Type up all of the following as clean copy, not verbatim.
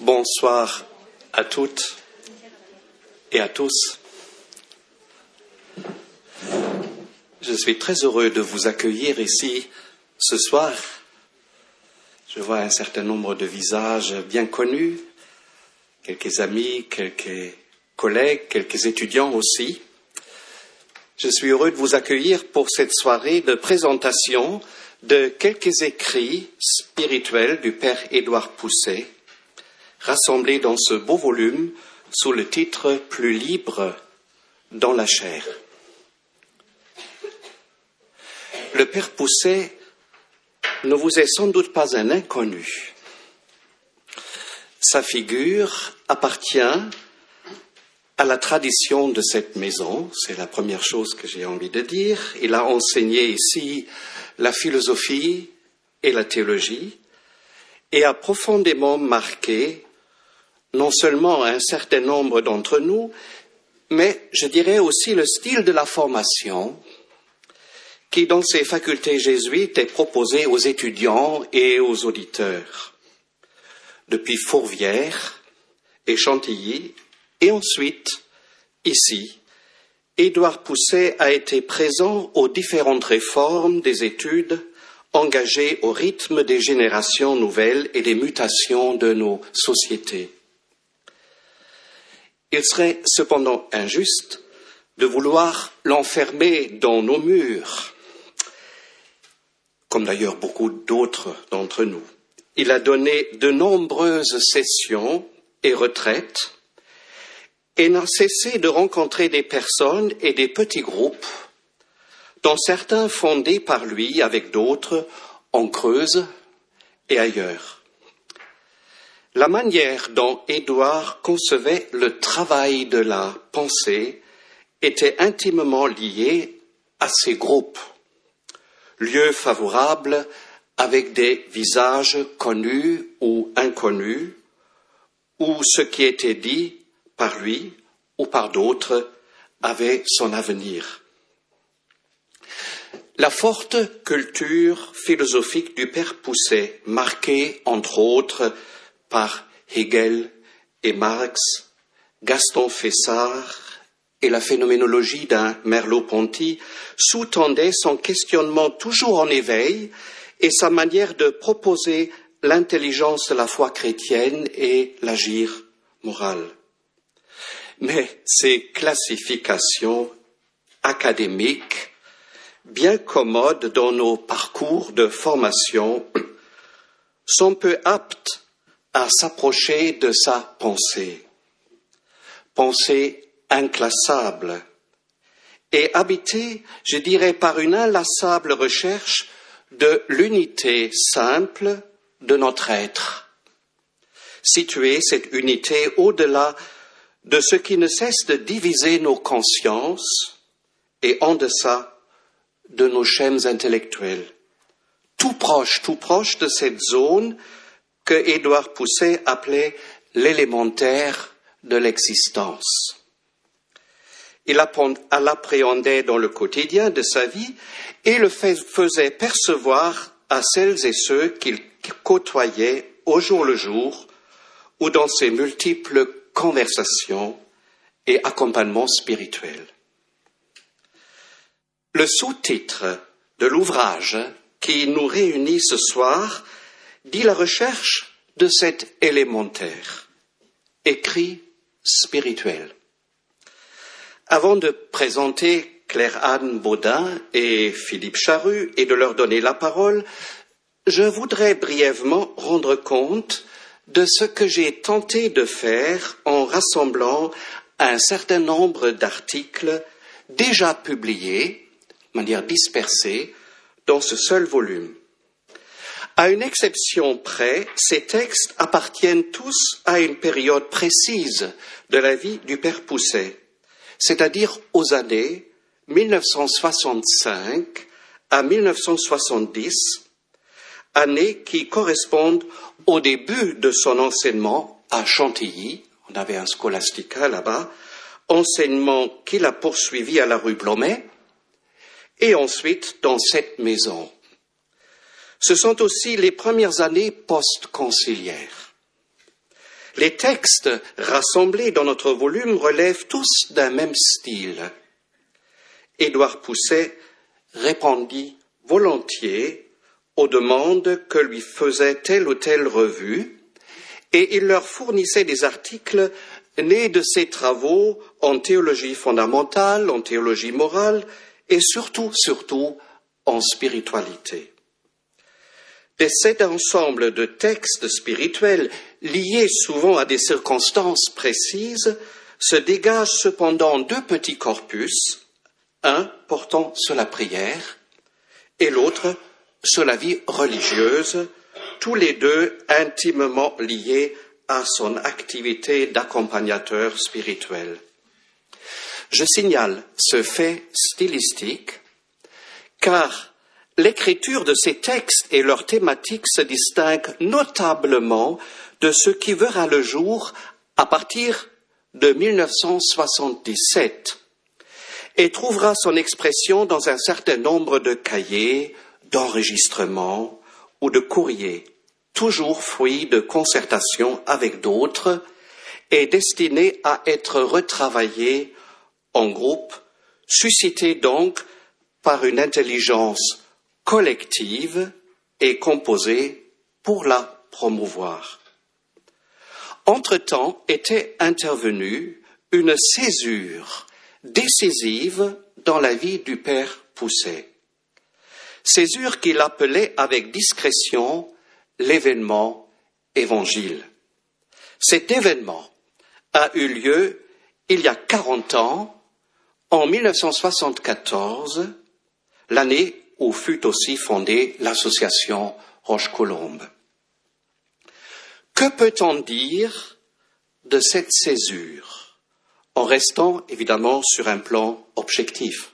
Bonsoir à toutes et à tous. Je suis très heureux de vous accueillir ici ce soir. Je vois un certain nombre de visages bien connus, quelques amis, quelques collègues, quelques étudiants aussi. Je suis heureux de vous accueillir pour cette soirée de présentation de quelques écrits spirituels du Père Édouard Pousset, rassemblés dans ce beau volume sous le titre « Plus libre dans la chair ». Le Père Pousset ne vous est sans doute pas un inconnu. Sa figure appartient à la tradition de cette maison, c'est la première chose que j'ai envie de dire. Il a enseigné ici la philosophie et la théologie et a profondément marqué non seulement un certain nombre d'entre nous, mais je dirais aussi le style de la formation qui, dans ces facultés jésuites, est proposé aux étudiants et aux auditeurs. Depuis Fourvière et Chantilly, et ensuite, ici, Édouard Pousset a été présent aux différentes réformes des études engagées au rythme des générations nouvelles et des mutations de nos sociétés. Il serait cependant injuste de vouloir l'enfermer dans nos murs, comme d'ailleurs beaucoup d'autres d'entre nous. Il a donné de nombreuses sessions et retraites et n'a cessé de rencontrer des personnes et des petits groupes, dont certains fondés par lui avec d'autres en Creuse et ailleurs. La manière dont Édouard concevait le travail de la pensée était intimement liée à ces groupes, lieux favorables avec des visages connus ou inconnus, où ce qui était dit par lui ou par d'autres avait son avenir. La forte culture philosophique du Père Pousset, marquée entre autres par Hegel et Marx, Gaston Fessard et la phénoménologie d'un Merleau-Ponty, sous-tendait son questionnement toujours en éveil et sa manière de proposer l'intelligence de la foi chrétienne et l'agir moral. Mais ces classifications académiques, bien commodes dans nos parcours de formation, sont peu aptes à s'approcher de sa pensée. Pensée inclassable et habitée, je dirais, par une inlassable recherche de l'unité simple de notre être. Situer cette unité au-delà de ce qui ne cesse de diviser nos consciences et en deçà de nos chaînes intellectuelles. Tout proche de cette zone que Édouard Pousset appelait l'élémentaire de l'existence. Il l'appréhendait dans le quotidien de sa vie et le faisait percevoir à celles et ceux qu'il côtoyait au jour le jour ou dans ses multiples conversations et accompagnements spirituels. Le sous-titre de l'ouvrage qui nous réunit ce soir dit la recherche de cet élémentaire, écrit spirituel. Avant de présenter Claire-Anne Baudin et Philippe Charru et de leur donner la parole, je voudrais brièvement rendre compte de ce que j'ai tenté de faire en rassemblant un certain nombre d'articles déjà publiés, de manière dispersée, dans ce seul volume. À une exception près, ces textes appartiennent tous à une période précise de la vie du Père Pousset, c'est-à-dire aux années 1965 à 1970, années qui correspondent au début de son enseignement à Chantilly, on avait un scholastica là-bas, enseignement qu'il a poursuivi à la rue Blomet, et ensuite dans cette maison. Ce sont aussi les premières années post-conciliaires. Les textes rassemblés dans notre volume relèvent tous d'un même style. Édouard Pousset répondit volontiers aux demandes que lui faisait telle ou telle revue, et il leur fournissait des articles nés de ses travaux en théologie fondamentale, en théologie morale, et surtout en spiritualité. De cet ensemble de textes spirituels, liés souvent à des circonstances précises, se dégagent cependant deux petits corpus, un portant sur la prière et l'autre sur la vie religieuse, tous les deux intimement liés à son activité d'accompagnateur spirituel. Je signale ce fait stylistique car l'écriture de ces textes et leurs thématiques se distinguent notablement de ce qui verra le jour à partir de 1977 et trouvera son expression dans un certain nombre de cahiers, d'enregistrements ou de courriers, toujours fruits de concertations avec d'autres et destinés à être retravaillés en groupe, suscités donc par une intelligence collective et composée pour la promouvoir. Entre-temps était intervenue une césure décisive dans la vie du père Pousset. Césure qu'il appelait avec discrétion l'événement évangile. Cet événement a eu lieu il y a 40 ans, en 1974, l'année où fut aussi fondée l'association Roche-Colombe. Que peut-on dire de cette césure, en restant évidemment sur un plan objectif?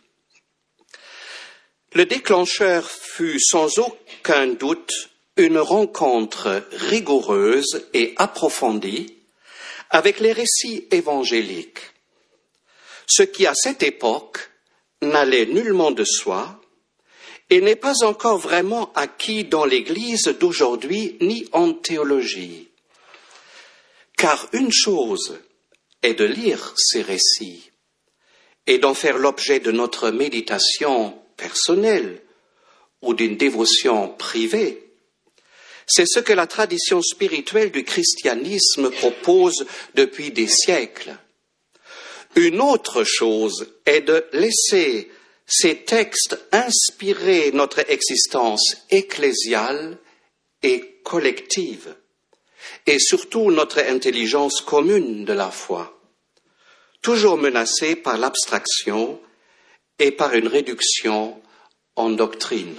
Le déclencheur fut sans aucun doute une rencontre rigoureuse et approfondie avec les récits évangéliques, ce qui à cette époque n'allait nullement de soi et n'est pas encore vraiment acquis dans l'Église d'aujourd'hui ni en théologie. Car une chose est de lire ces récits et d'en faire l'objet de notre méditation personnelle ou d'une dévotion privée. C'est ce que la tradition spirituelle du christianisme propose depuis des siècles. Une autre chose est de laisser ces textes inspirer notre existence ecclésiale et collective, et surtout notre intelligence commune de la foi, toujours menacée par l'abstraction et par une réduction en doctrine.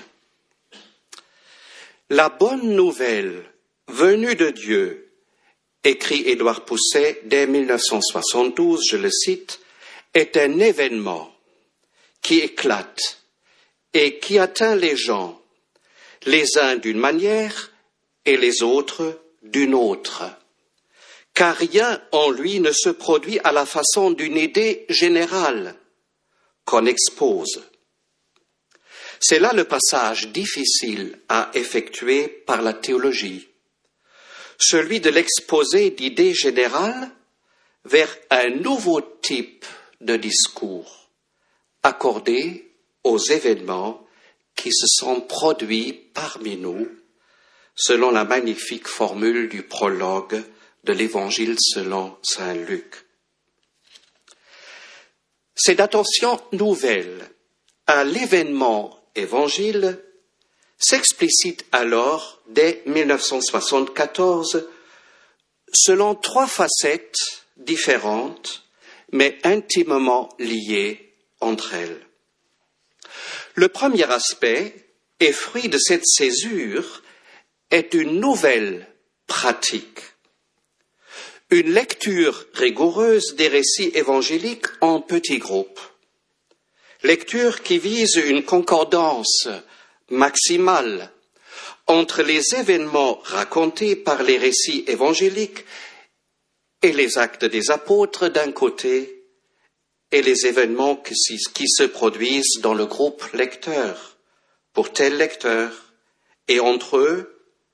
La bonne nouvelle venue de Dieu, écrit Édouard Pousset dès 1972, je le cite, est un événement qui éclate et qui atteint les gens, les uns d'une manière et les autres d'une autre, car rien en lui ne se produit à la façon d'une idée générale qu'on expose. C'est là le passage difficile à effectuer par la théologie, celui de l'exposé d'idées générales vers un nouveau type de discours accordé aux événements qui se sont produits parmi nous, selon la magnifique formule du prologue de l'Évangile selon saint Luc. Cette attention nouvelle à l'événement évangile s'explicite alors dès 1974 selon trois facettes différentes mais intimement liées entre elles. Le premier aspect, et fruit de cette césure, est une nouvelle pratique, une lecture rigoureuse des récits évangéliques en petits groupes, lecture qui vise une concordance maximale entre les événements racontés par les récits évangéliques et les actes des apôtres d'un côté et les événements qui se produisent dans le groupe lecteur, pour tel lecteur, et entre eux,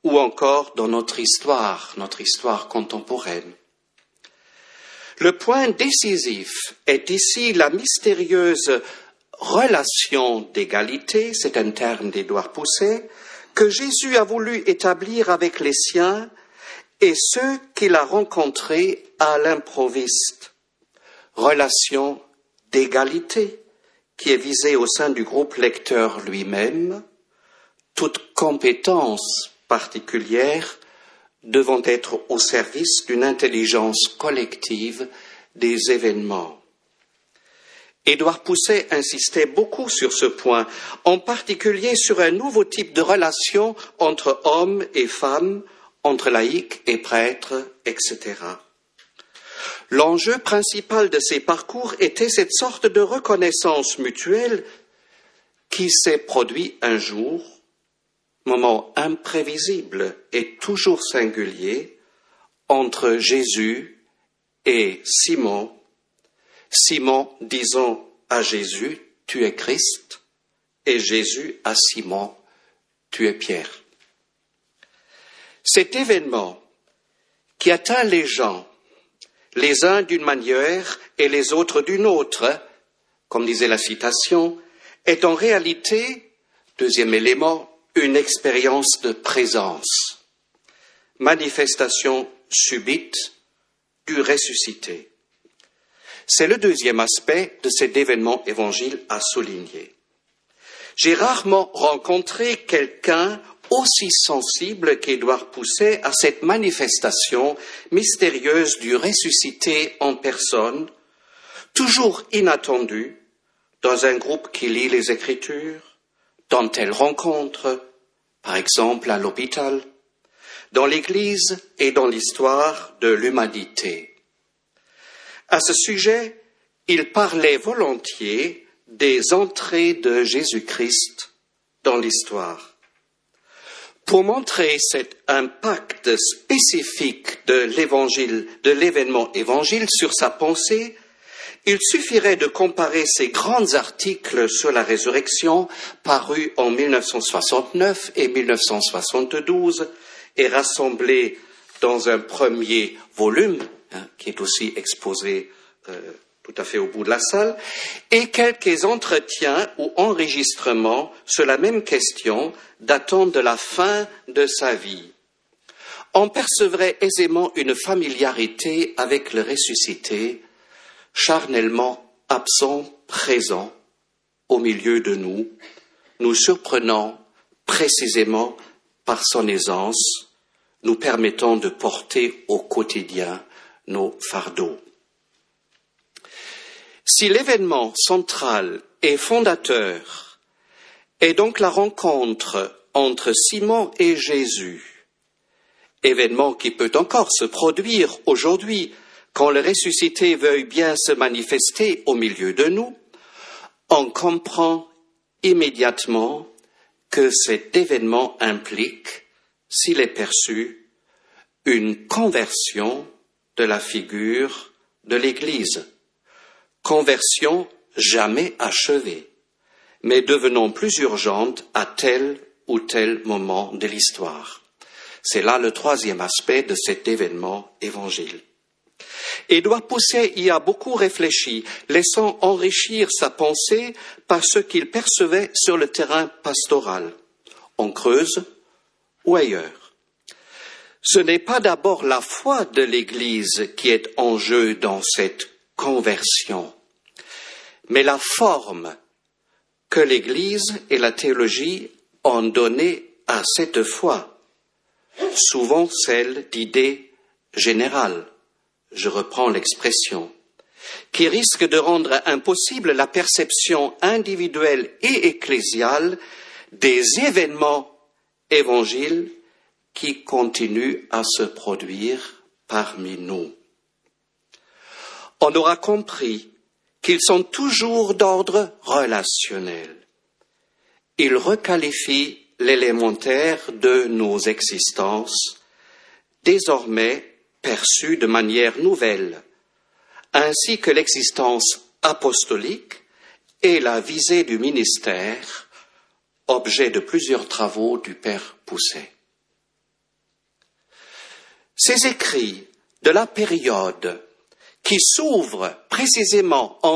ou encore dans notre histoire contemporaine. Le point décisif est ici la mystérieuse relation d'égalité, c'est un terme d'Édouard Pousset, que Jésus a voulu établir avec les siens et ceux qu'il a rencontrés à l'improviste. Relation d'égalité qui est visée au sein du groupe lecteur lui-même, toute compétence particulière devant être au service d'une intelligence collective des événements. Édouard Pousset insistait beaucoup sur ce point, en particulier sur un nouveau type de relation entre hommes et femmes, entre laïcs et prêtres, etc. L'enjeu principal de ces parcours était cette sorte de reconnaissance mutuelle qui s'est produit un jour, moment imprévisible et toujours singulier, entre Jésus et Simon. Simon disant à Jésus, « Tu es Christ », et Jésus à Simon, « Tu es Pierre ». Cet événement qui atteint les gens, les uns d'une manière et les autres d'une autre, comme disait la citation, est en réalité, deuxième élément, une expérience de présence, manifestation subite du ressuscité. C'est le deuxième aspect de cet événement évangile à souligner. J'ai rarement rencontré quelqu'un aussi sensible qu'Édouard Pousset à cette manifestation mystérieuse du ressuscité en personne, toujours inattendue, dans un groupe qui lit les Écritures, dans telle rencontre, par exemple à l'hôpital, dans l'Église et dans l'histoire de l'humanité. À ce sujet, il parlait volontiers des entrées de Jésus-Christ dans l'histoire. Pour montrer cet impact spécifique de l'événement évangile sur sa pensée, il suffirait de comparer ces grands articles sur la résurrection parus en 1969 et 1972 et rassemblés dans un premier volume, qui est aussi exposé tout à fait au bout de la salle, et quelques entretiens ou enregistrements sur la même question datant de la fin de sa vie. On percevrait aisément une familiarité avec le ressuscité, charnellement absent, présent, au milieu de nous, nous surprenant précisément par son aisance, nous permettant de porter au quotidien nos fardeaux. Si l'événement central et fondateur est donc la rencontre entre Simon et Jésus, événement qui peut encore se produire aujourd'hui quand le ressuscité veuille bien se manifester au milieu de nous, on comprend immédiatement que cet événement implique, s'il est perçu, une conversion de la figure de l'Église. Conversion jamais achevée, mais devenant plus urgente à tel ou tel moment de l'histoire. C'est là le troisième aspect de cet événement évangile. Édouard Pousset y a beaucoup réfléchi, laissant enrichir sa pensée par ce qu'il percevait sur le terrain pastoral, en Creuse ou ailleurs. Ce n'est pas d'abord la foi de l'Église qui est en jeu dans cette conversion, mais la forme que l'Église et la théologie ont donnée à cette foi, souvent celle d'idées générales, je reprends l'expression, qui risque de rendre impossible la perception individuelle et ecclésiale des événements évangiles qui continuent à se produire parmi nous. On aura compris qu'ils sont toujours d'ordre relationnel. Ils requalifient l'élémentaire de nos existences, désormais perçue de manière nouvelle, ainsi que l'existence apostolique et la visée du ministère, objet de plusieurs travaux du père Pousset. Ces écrits de la période qui s'ouvrent précisément en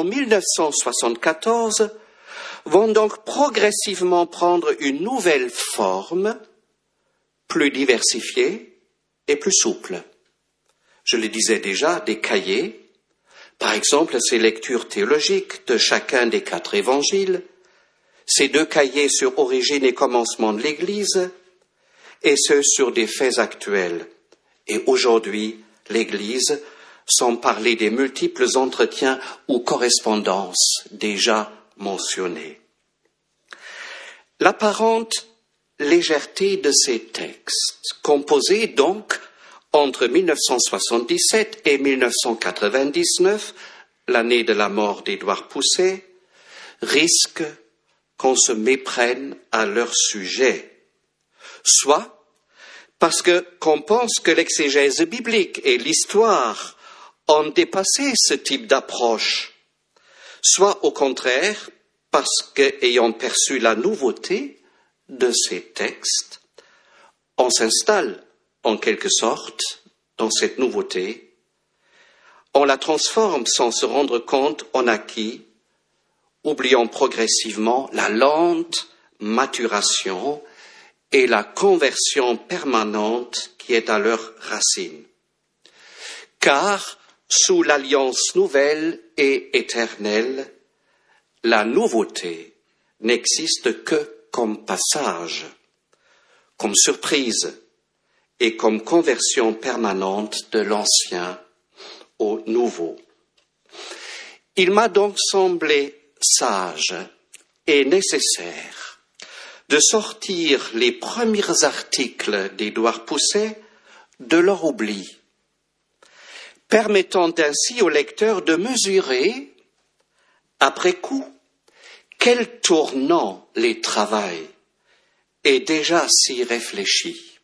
1974 vont donc progressivement prendre une nouvelle forme, plus diversifiée et plus souple. Je le disais déjà, des cahiers, par exemple ces lectures théologiques de chacun des 4 évangiles, ces 2 cahiers sur origine et commencement de l'Église, et ceux sur des faits actuels. Et aujourd'hui, l'Église, sans parler des multiples entretiens ou correspondances déjà mentionnées. L'apparente légèreté de ces textes, composés donc entre 1977 et 1999, l'année de la mort d'Édouard Pousset, risque qu'on se méprenne à leur sujet, soit parce qu'on pense que l'exégèse biblique et l'histoire ont dépassé ce type d'approche, soit au contraire parce qu'ayant perçu la nouveauté de ces textes, on s'installe en quelque sorte dans cette nouveauté, on la transforme sans se rendre compte en acquis, oubliant progressivement la lente maturation et la conversion permanente qui est à leur racine. Car, sous l'alliance nouvelle et éternelle, la nouveauté n'existe que comme passage, comme surprise et comme conversion permanente de l'ancien au nouveau. Il m'a donc semblé sage et nécessaire de sortir les premiers articles d'Édouard Pousset de leur oubli, permettant ainsi au lecteur de mesurer, après coup, quel tournant les travaille et déjà si réfléchi.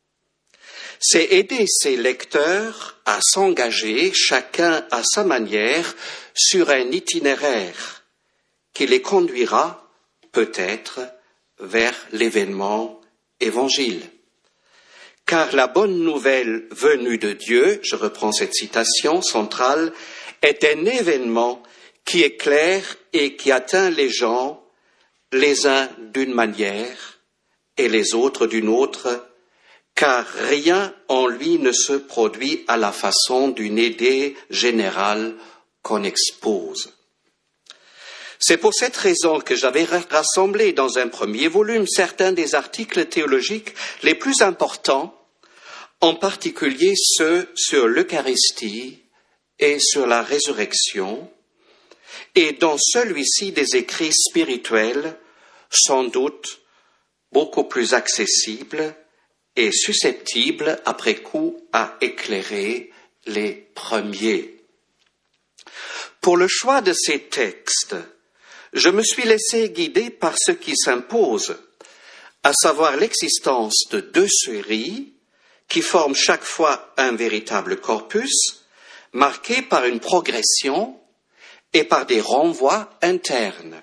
C'est aider ces lecteurs à s'engager, chacun à sa manière, sur un itinéraire qui les conduira, peut-être, vers l'événement évangile. Car la bonne nouvelle venue de Dieu, je reprends cette citation centrale, est un événement qui éclaire et qui atteint les gens, les uns d'une manière et les autres d'une autre, car rien en lui ne se produit à la façon d'une idée générale qu'on expose. C'est pour cette raison que j'avais rassemblé dans un premier volume certains des articles théologiques les plus importants, en particulier ceux sur l'Eucharistie et sur la résurrection, et dans celui-ci des écrits spirituels, sans doute beaucoup plus accessibles et susceptibles, après coup, à éclairer les premiers. Pour le choix de ces textes, je me suis laissé guider par ce qui s'impose, à savoir l'existence de 2 séries qui forment chaque fois un véritable corpus, marqué par une progression et par des renvois internes.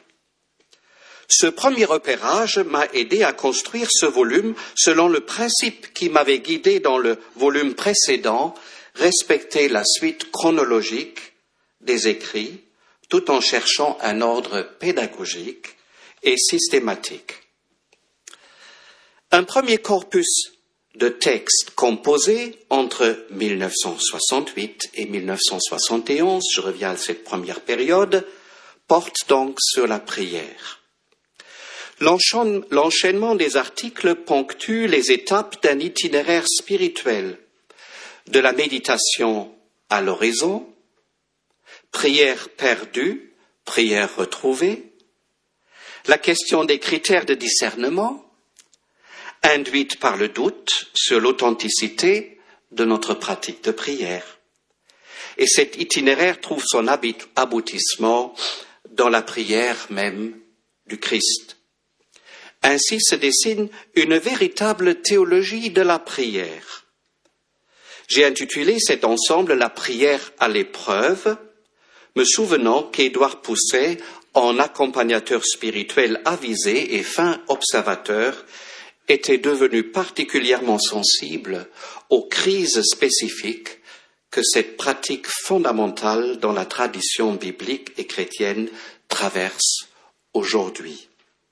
Ce premier repérage m'a aidé à construire ce volume selon le principe qui m'avait guidé dans le volume précédent, respecter la suite chronologique des écrits, tout en cherchant un ordre pédagogique et systématique. Un premier corpus de textes composés entre 1968 et 1971, je reviens à cette première période, porte donc sur la prière. L'enchaînement des articles ponctue les étapes d'un itinéraire spirituel, de la méditation à l'oraison, prière perdue, prière retrouvée, la question des critères de discernement, induite par le doute sur l'authenticité de notre pratique de prière. Et cet itinéraire trouve son aboutissement dans la prière même du Christ. Ainsi se dessine une véritable théologie de la prière. J'ai intitulé cet ensemble La prière à l'épreuve, me souvenant qu'Édouard Pousset, en accompagnateur spirituel avisé et fin observateur, était devenu particulièrement sensible aux crises spécifiques que cette pratique fondamentale dans la tradition biblique et chrétienne traverse aujourd'hui.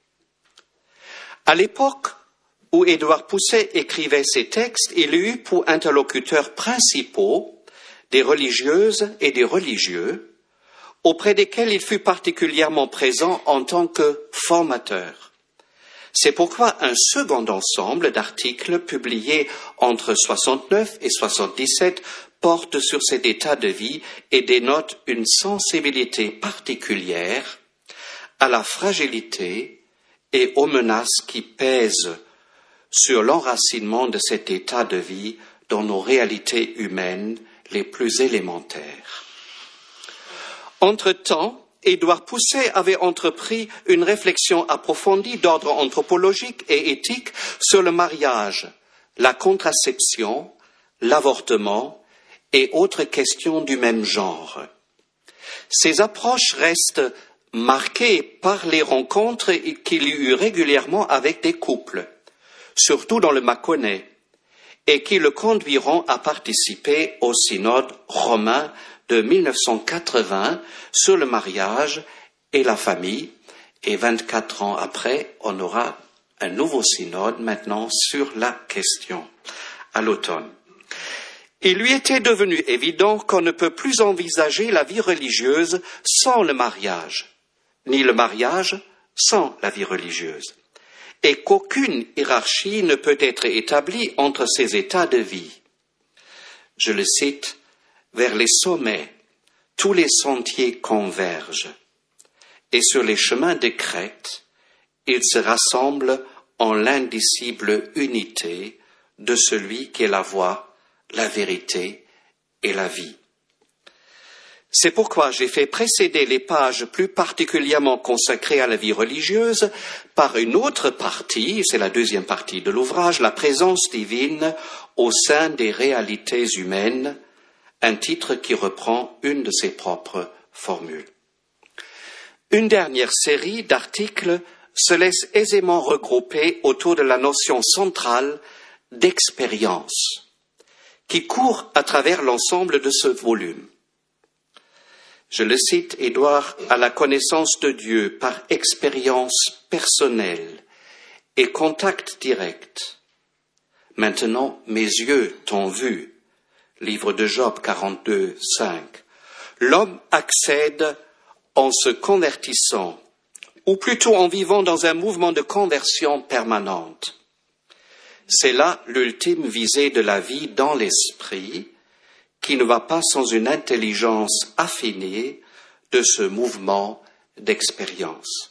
À l'époque où Édouard Pousset écrivait ces textes, il eut pour interlocuteurs principaux des religieuses et des religieux, auprès desquels il fut particulièrement présent en tant que formateur. C'est pourquoi un second ensemble d'articles publiés entre 69 et 77 porte sur cet état de vie et dénote une sensibilité particulière à la fragilité et aux menaces qui pèsent sur l'enracinement de cet état de vie dans nos réalités humaines les plus élémentaires. Entre-temps, Édouard Pousset avait entrepris une réflexion approfondie d'ordre anthropologique et éthique sur le mariage, la contraception, l'avortement et autres questions du même genre. Ces approches restent marquées par les rencontres qu'il eut régulièrement avec des couples, surtout dans le Mâconnais, et qui le conduiront à participer au synode romain de 1980 sur le mariage et la famille, et 24 ans après, on aura un nouveau synode maintenant sur la question, à l'automne. Il lui était devenu évident qu'on ne peut plus envisager la vie religieuse sans le mariage, ni le mariage sans la vie religieuse, et qu'aucune hiérarchie ne peut être établie entre ces états de vie. Je le cite, « Vers les sommets, tous les sentiers convergent, et sur les chemins de crête, ils se rassemblent en l'indicible unité de celui qui est la voie, la vérité et la vie. » C'est pourquoi j'ai fait précéder les pages plus particulièrement consacrées à la vie religieuse par une autre partie, c'est la deuxième partie de l'ouvrage, la présence divine au sein des réalités humaines, un titre qui reprend une de ses propres formules. Une dernière série d'articles se laisse aisément regrouper autour de la notion centrale d'expérience, qui court à travers l'ensemble de ce volume. Je le cite, Édouard, à la connaissance de Dieu par expérience personnelle et contact direct. Maintenant, mes yeux t'ont vu. Livre de Job 42, 5. L'homme accède en se convertissant, ou plutôt en vivant dans un mouvement de conversion permanente. C'est là l'ultime visée de la vie dans l'esprit, qui ne va pas sans une intelligence affinée de ce mouvement d'expérience.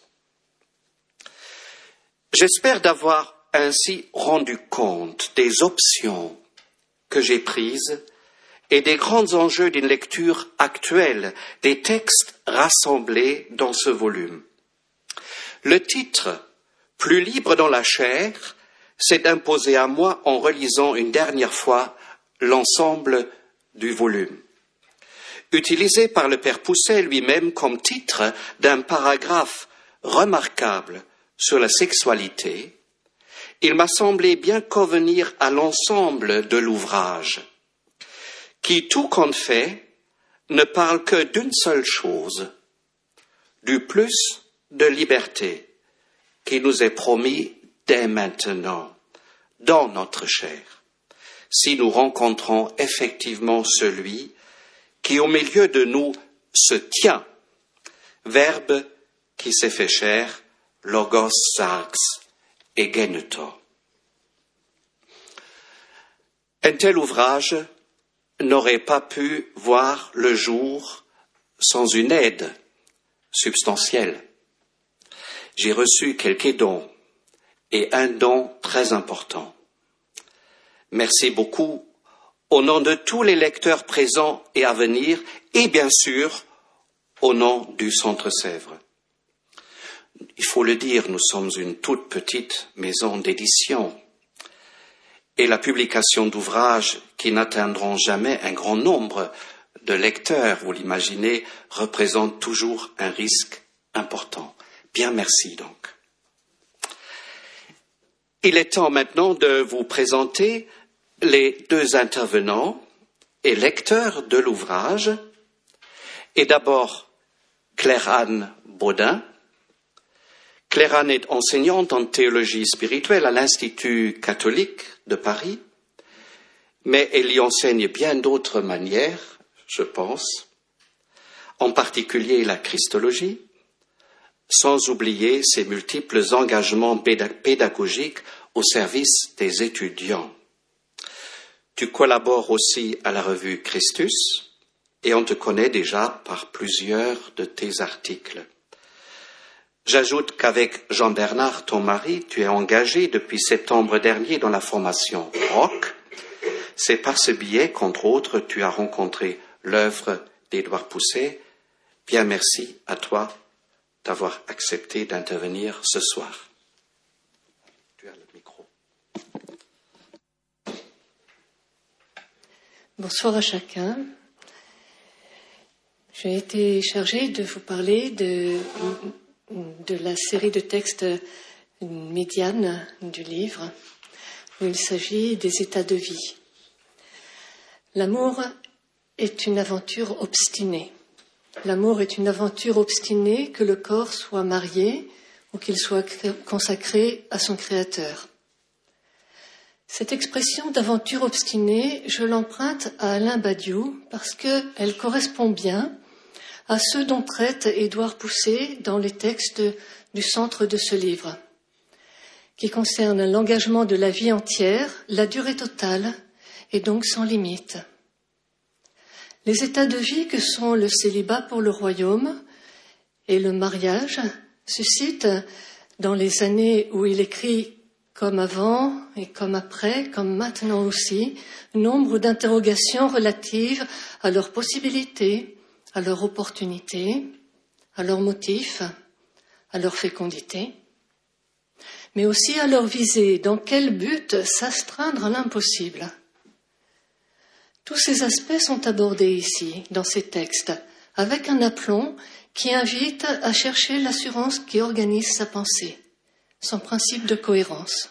J'espère d'avoir ainsi rendu compte des options que j'ai prises et des grands enjeux d'une lecture actuelle des textes rassemblés dans ce volume. Le titre « Plus libre dans la chair » s'est imposé à moi en relisant une dernière fois l'ensemble du volume. Utilisé par le père Pousset lui-même comme titre d'un paragraphe remarquable sur la sexualité, il m'a semblé bien convenir à l'ensemble de l'ouvrage, qui, tout compte fait, ne parle que d'une seule chose, du plus de liberté qui nous est promis dès maintenant, dans notre chair, si nous rencontrons effectivement celui qui au milieu de nous se tient, verbe qui s'est fait chair, logos sarx egeneto. Un tel ouvrage n'aurait pas pu voir le jour sans une aide substantielle. J'ai reçu quelques dons et un don très important. Merci beaucoup au nom de tous les lecteurs présents et à venir et bien sûr au nom du Centre Sèvres. Il faut le dire, nous sommes une toute petite maison d'édition et la publication d'ouvrages qui n'atteindront jamais un grand nombre de lecteurs, vous l'imaginez, représente toujours un risque important. Bien merci donc. Il est temps maintenant de vous présenter les deux intervenants et lecteurs de l'ouvrage. Et d'abord, Claire-Anne Baudin. Claire-Anne est enseignante en théologie spirituelle à l'Institut catholique de Paris, mais elle y enseigne bien d'autres manières, je pense, en particulier la christologie, sans oublier ses multiples engagements pédagogiques au service des étudiants. Tu collabores aussi à la revue Christus et on te connaît déjà par plusieurs de tes articles. J'ajoute qu'avec Jean-Bernard, ton mari, tu es engagé depuis septembre dernier dans la formation ROC. C'est par ce biais qu'entre autres tu as rencontré l'œuvre d'Édouard Pousset. Bien merci à toi d'avoir accepté d'intervenir ce soir. Tu as le micro. Bonsoir à chacun. J'ai été chargée de vous parler de la série de textes médiane du livre, où il s'agit des états de vie. L'amour est une aventure obstinée. L'amour est une aventure obstinée, que le corps soit marié ou qu'il soit consacré à son créateur. Cette expression d'aventure obstinée, je l'emprunte à Alain Badiou parce qu'elle correspond bien à ce dont traite Édouard Pousset dans les textes du centre de ce livre, qui concerne l'engagement de la vie entière, la durée totale et donc sans limite. Les états de vie que sont le célibat pour le royaume et le mariage suscitent, dans les années où il écrit comme avant et comme après, comme maintenant aussi, nombre d'interrogations relatives à leurs possibilités, à leur opportunité, à leurs motifs, à leur fécondité, mais aussi à leur visée, dans quel but s'astreindre à l'impossible. Tous ces aspects sont abordés ici, dans ces textes, avec un aplomb qui invite à chercher l'assurance qui organise sa pensée, son principe de cohérence.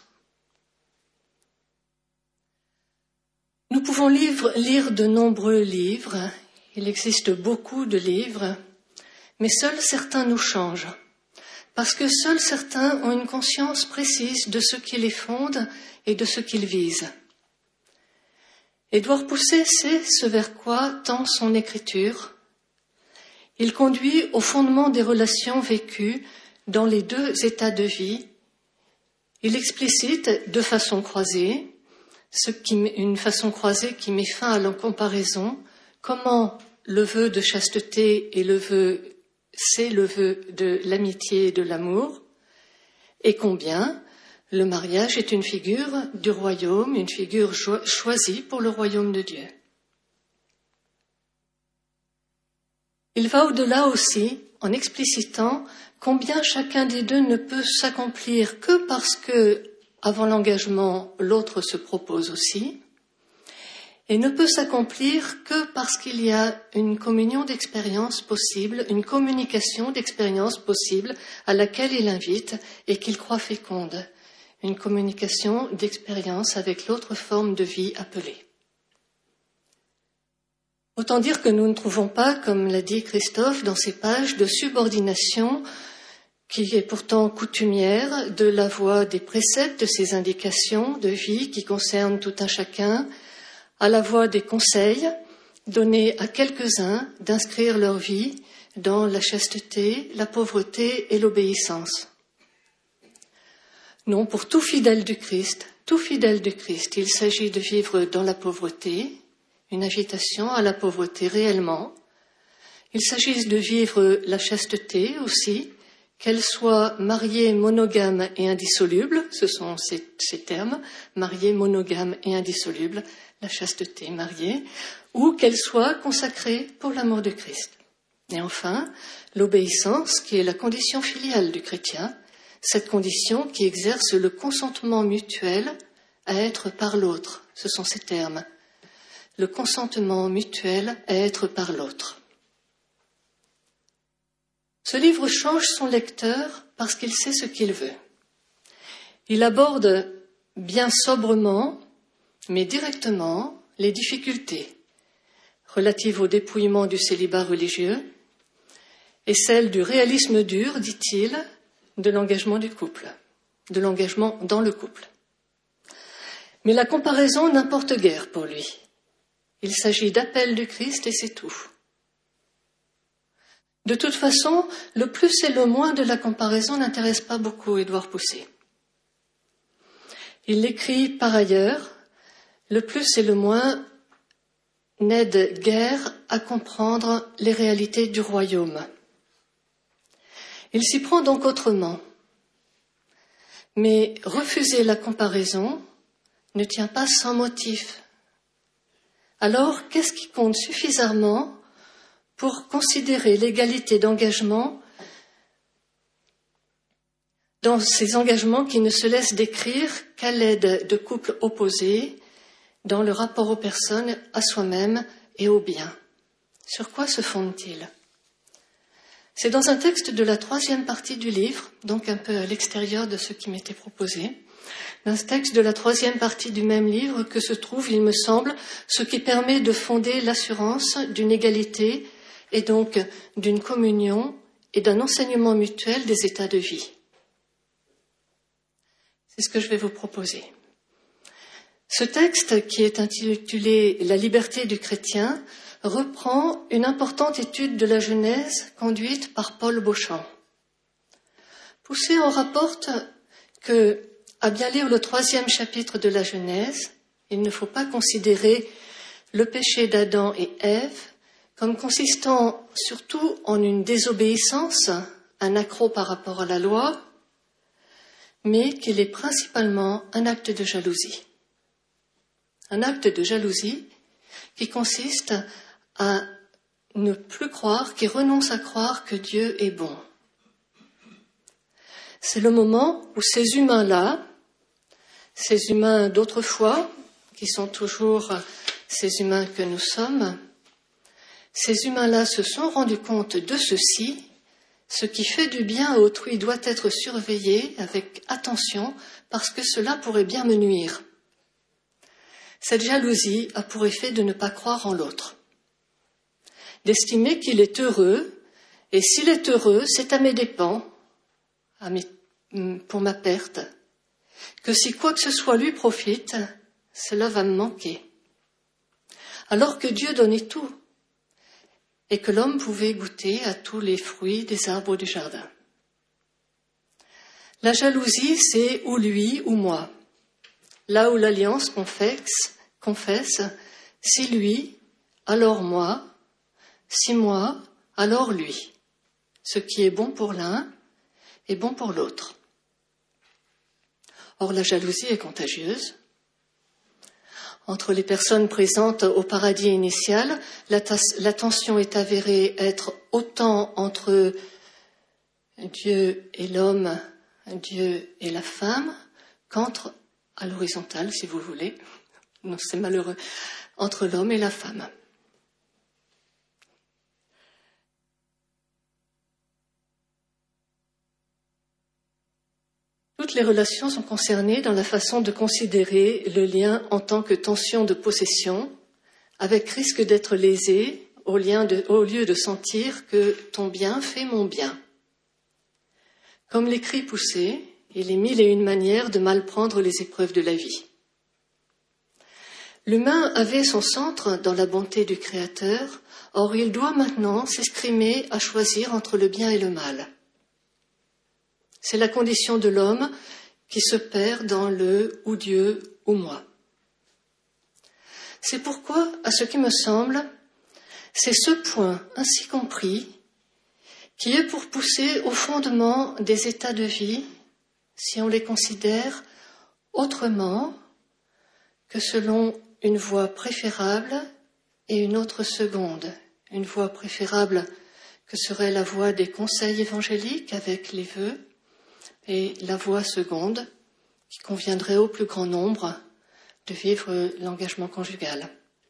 Nous pouvons lire de nombreux livres, il existe beaucoup de livres, mais seuls certains nous changent, parce que seuls certains ont une conscience précise de ce qui les fonde et de ce qu'ils visent. Édouard Pousset sait ce vers quoi tend son écriture. Il conduit au fondement des relations vécues dans les deux états de vie. Il explicite de façon croisée, une façon croisée qui met fin à la comparaison, comment le vœu de chasteté c'est le vœu de l'amitié et de l'amour, et combien le mariage est une figure du royaume, une figure choisie pour le royaume de Dieu. Il va au-delà aussi en explicitant combien chacun des deux ne peut s'accomplir que parce que, avant l'engagement, l'autre se propose aussi, et ne peut s'accomplir que parce qu'il y a une communion d'expériences possible, une communication d'expériences possible à laquelle il invite et qu'il croit féconde. Une communication d'expérience avec l'autre forme de vie appelée. Autant dire que nous ne trouvons pas, comme l'a dit Christophe dans ces pages, de subordination qui est pourtant coutumière de la voie des préceptes, de ces indications de vie qui concernent tout un chacun, à la voie des conseils donnés à quelques-uns d'inscrire leur vie dans la chasteté, la pauvreté et l'obéissance. Non, pour tout fidèle du Christ, il s'agit de vivre dans la pauvreté, une invitation à la pauvreté réellement. Il s'agit de vivre la chasteté aussi, qu'elle soit mariée, monogame et indissoluble, ce sont ces termes, mariée, monogame et indissoluble, la chasteté mariée, ou qu'elle soit consacrée pour l'amour de Christ. Et enfin, l'obéissance, qui est la condition filiale du chrétien, cette condition qui exerce le consentement mutuel à être par l'autre. Ce sont ces termes. Le consentement mutuel à être par l'autre. Ce livre change son lecteur parce qu'il sait ce qu'il veut. Il aborde bien sobrement, mais directement, les difficultés relatives au dépouillement du célibat religieux et celles du réalisme dur, dit-il, de l'engagement du couple, de l'engagement dans le couple. Mais la comparaison n'importe guère pour lui. Il s'agit d'appel du Christ et c'est tout. De toute façon, le plus et le moins de la comparaison n'intéresse pas beaucoup Édouard Poussé. Il l'écrit par ailleurs, le plus et le moins n'aident guère à comprendre les réalités du royaume. Il s'y prend donc autrement. Mais refuser la comparaison ne tient pas sans motif. Alors, qu'est-ce qui compte suffisamment pour considérer l'égalité d'engagement dans ces engagements qui ne se laissent décrire qu'à l'aide de couples opposés dans le rapport aux personnes, à soi-même et au bien? Sur quoi se fonde-t-il? C'est dans un texte de la 3e partie du livre, donc un peu à l'extérieur de ce qui m'était proposé, un texte de la 3e partie du même livre que se trouve, il me semble, ce qui permet de fonder l'assurance d'une égalité et donc d'une communion et d'un enseignement mutuel des états de vie. C'est ce que je vais vous proposer. Ce texte, qui est intitulé « La liberté du chrétien », reprend une importante étude de la Genèse conduite par Paul Beauchamp. Poussé en rapporte que, à bien lire le 3e chapitre de la Genèse, il ne faut pas considérer le péché d'Adam et Ève comme consistant surtout en une désobéissance, un accroc par rapport à la loi, mais qu'il est principalement un acte de jalousie. Un acte de jalousie qui consiste à ne plus croire, qui renonce à croire que Dieu est bon. C'est le moment où ces humains-là, ces humains d'autrefois, qui sont toujours ces humains que nous sommes, ces humains-là se sont rendus compte de ceci: ce qui fait du bien à autrui doit être surveillé avec attention parce que cela pourrait bien me nuire. Cette jalousie a pour effet de ne pas croire en l'autre, d'estimer qu'il est heureux, et s'il est heureux, c'est à mes dépens, pour ma perte, que si quoi que ce soit lui profite, cela va me manquer. Alors que Dieu donnait tout, et que l'homme pouvait goûter à tous les fruits des arbres du jardin. La jalousie, c'est ou lui ou moi. Là où l'alliance confesse, si lui, alors moi, si moi, alors lui. Ce qui est bon pour l'un est bon pour l'autre. Or, la jalousie est contagieuse. Entre les personnes présentes au paradis initial, la tension est avérée être autant entre Dieu et l'homme, Dieu et la femme, qu'entre, à l'horizontale si vous voulez, non c'est malheureux, entre l'homme et la femme. Toutes les relations sont concernées dans la façon de considérer le lien en tant que tension de possession, avec risque d'être lésé au lieu de sentir que ton bien fait mon bien. Comme l'écrit Poussé, il est 1001 manières de mal prendre les épreuves de la vie. L'humain avait son centre dans la bonté du Créateur, or il doit maintenant s'escrimer à choisir entre le bien et le mal. C'est la condition de l'homme qui se perd dans le « ou Dieu ou moi ». C'est pourquoi, à ce qui me semble, c'est ce point ainsi compris qui est pour pousser au fondement des états de vie, si on les considère autrement que selon une voie préférable et une autre seconde. Une voie préférable que serait la voie des conseils évangéliques avec les vœux, et la voie seconde qui conviendrait au plus grand nombre de vivre l'engagement conjugal.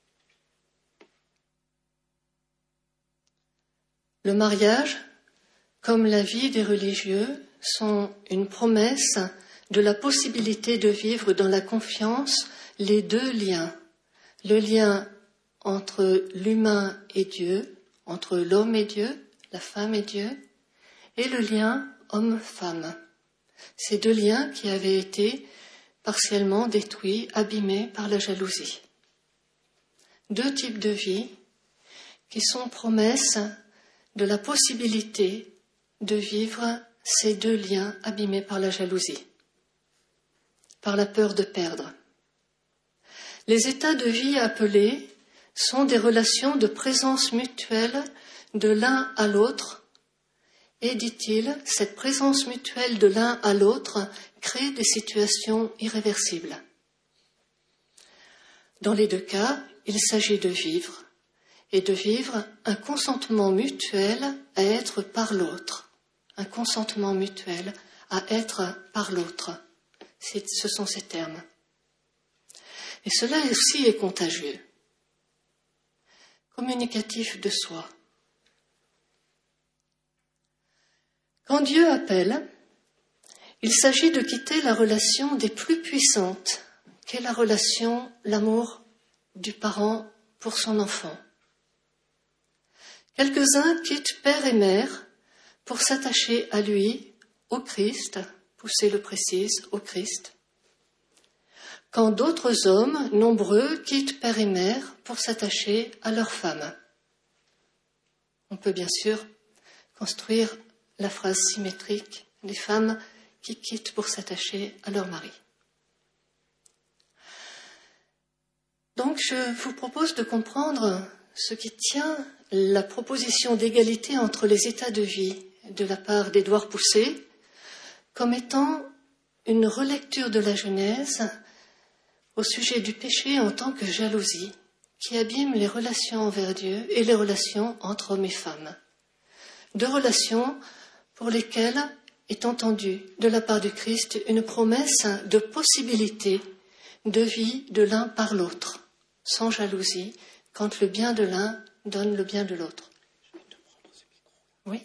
Le mariage, comme la vie des religieux, sont une promesse de la possibilité de vivre dans la confiance les deux liens. Le lien entre l'humain et Dieu, entre l'homme et Dieu, la femme et Dieu, et le lien homme-femme. Ces deux liens qui avaient été partiellement détruits, abîmés par la jalousie. Deux types de vie qui sont promesses de la possibilité de vivre ces deux liens abîmés par la jalousie, par la peur de perdre. Les états de vie appelés sont des relations de présence mutuelle de l'un à l'autre. Et, dit-il, cette présence mutuelle de l'un à l'autre crée des situations irréversibles. Dans les deux cas, il s'agit de vivre, et de vivre un consentement mutuel à être par l'autre. Un consentement mutuel à être par l'autre. Ce sont ces termes. Et cela aussi est contagieux, communicatif de soi. Quand Dieu appelle, il s'agit de quitter la relation des plus puissantes, qu'est la relation, l'amour du parent pour son enfant. Quelques-uns quittent père et mère pour s'attacher à lui, au Christ, Poussé le précise, au Christ. Quand d'autres hommes, nombreux, quittent père et mère pour s'attacher à leur femme. On peut bien sûr construire la phrase symétrique des femmes qui quittent pour s'attacher à leur mari. Donc je vous propose de comprendre ce qui tient la proposition d'égalité entre les états de vie de la part d'Édouard Poussé comme étant une relecture de la Genèse au sujet du péché en tant que jalousie qui abîme les relations envers Dieu et les relations entre hommes et femmes. Deux relations pour lesquelles est entendue de la part du Christ une promesse de possibilité de vie de l'un par l'autre, sans jalousie, quand le bien de l'un donne le bien de l'autre. Oui.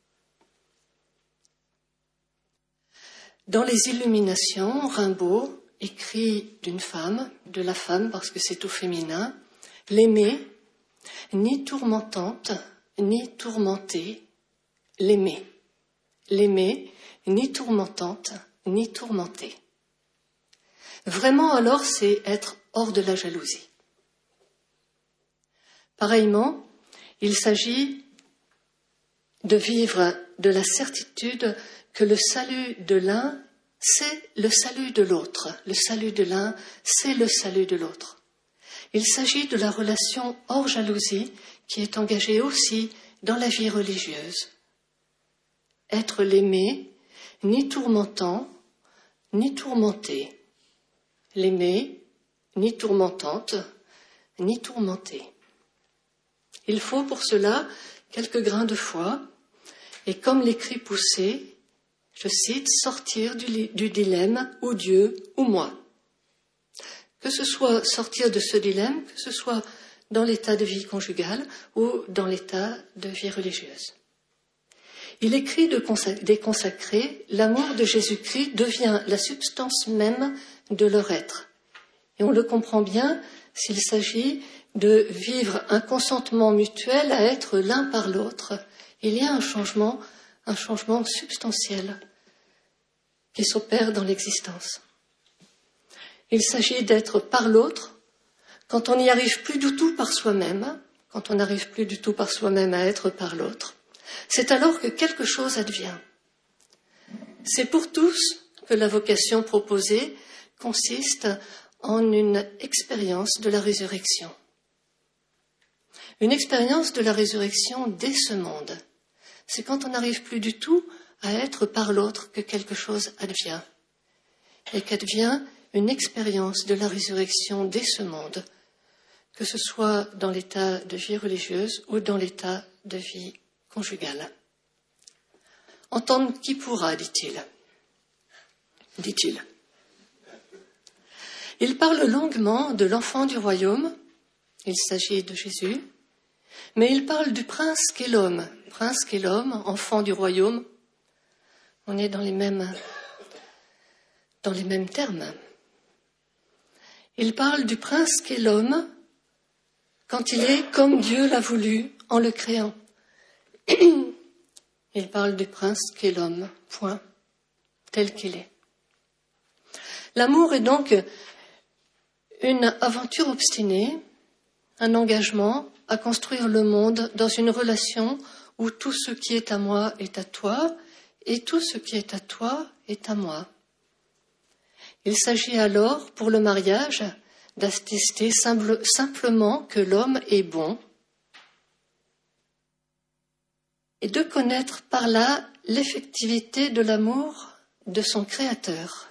Dans les Illuminations, Rimbaud écrit d'une femme, de la femme parce que c'est au féminin, l'aimer, ni tourmentante, ni tourmentée, l'aimer. L'aimer, ni tourmentante, ni tourmentée. Vraiment, alors, c'est être hors de la jalousie. Pareillement, il s'agit de vivre de la certitude que le salut de l'un, c'est le salut de l'autre. Le salut de l'un, c'est le salut de l'autre. Il s'agit de la relation hors jalousie qui est engagée aussi dans la vie religieuse. Être l'aimé, ni tourmentant, ni tourmenté. L'aimé, ni tourmentante, ni tourmentée. Il faut pour cela quelques grains de foi, et comme l'écrit Poussé, je cite, sortir du dilemme ou Dieu ou moi. Que ce soit sortir de ce dilemme, que ce soit dans l'état de vie conjugale ou dans l'état de vie religieuse. Il écrit des consacrés, l'amour de Jésus-Christ devient la substance même de leur être. Et on le comprend bien s'il s'agit de vivre un consentement mutuel à être l'un par l'autre. Il y a un changement substantiel qui s'opère dans l'existence. Il s'agit d'être par l'autre quand on n'y arrive plus du tout par soi-même, quand on n'arrive plus du tout par soi-même à être par l'autre. C'est alors que quelque chose advient. C'est pour tous que la vocation proposée consiste en une expérience de la résurrection. Une expérience de la résurrection dès ce monde. C'est quand on n'arrive plus du tout à être par l'autre que quelque chose advient. Et qu'advient une expérience de la résurrection dès ce monde, que ce soit dans l'état de vie religieuse ou dans l'état de vie conjugale. Entendre qui pourra, dit-il. Il parle longuement de l'enfant du royaume, il s'agit de Jésus, mais il parle du prince qu'est l'homme, enfant du royaume. On est dans les mêmes dans les mêmes termes. Il parle du prince qu'est l'homme quand il est comme Dieu l'a voulu en le créant. Il parle du prince qu'est l'homme, point, tel qu'il est. L'amour est donc une aventure obstinée, un engagement à construire le monde dans une relation où tout ce qui est à moi est à toi et tout ce qui est à toi est à moi. Il s'agit alors, pour le mariage, d'attester simplement que l'homme est bon et de connaître par là l'effectivité de l'amour de son Créateur.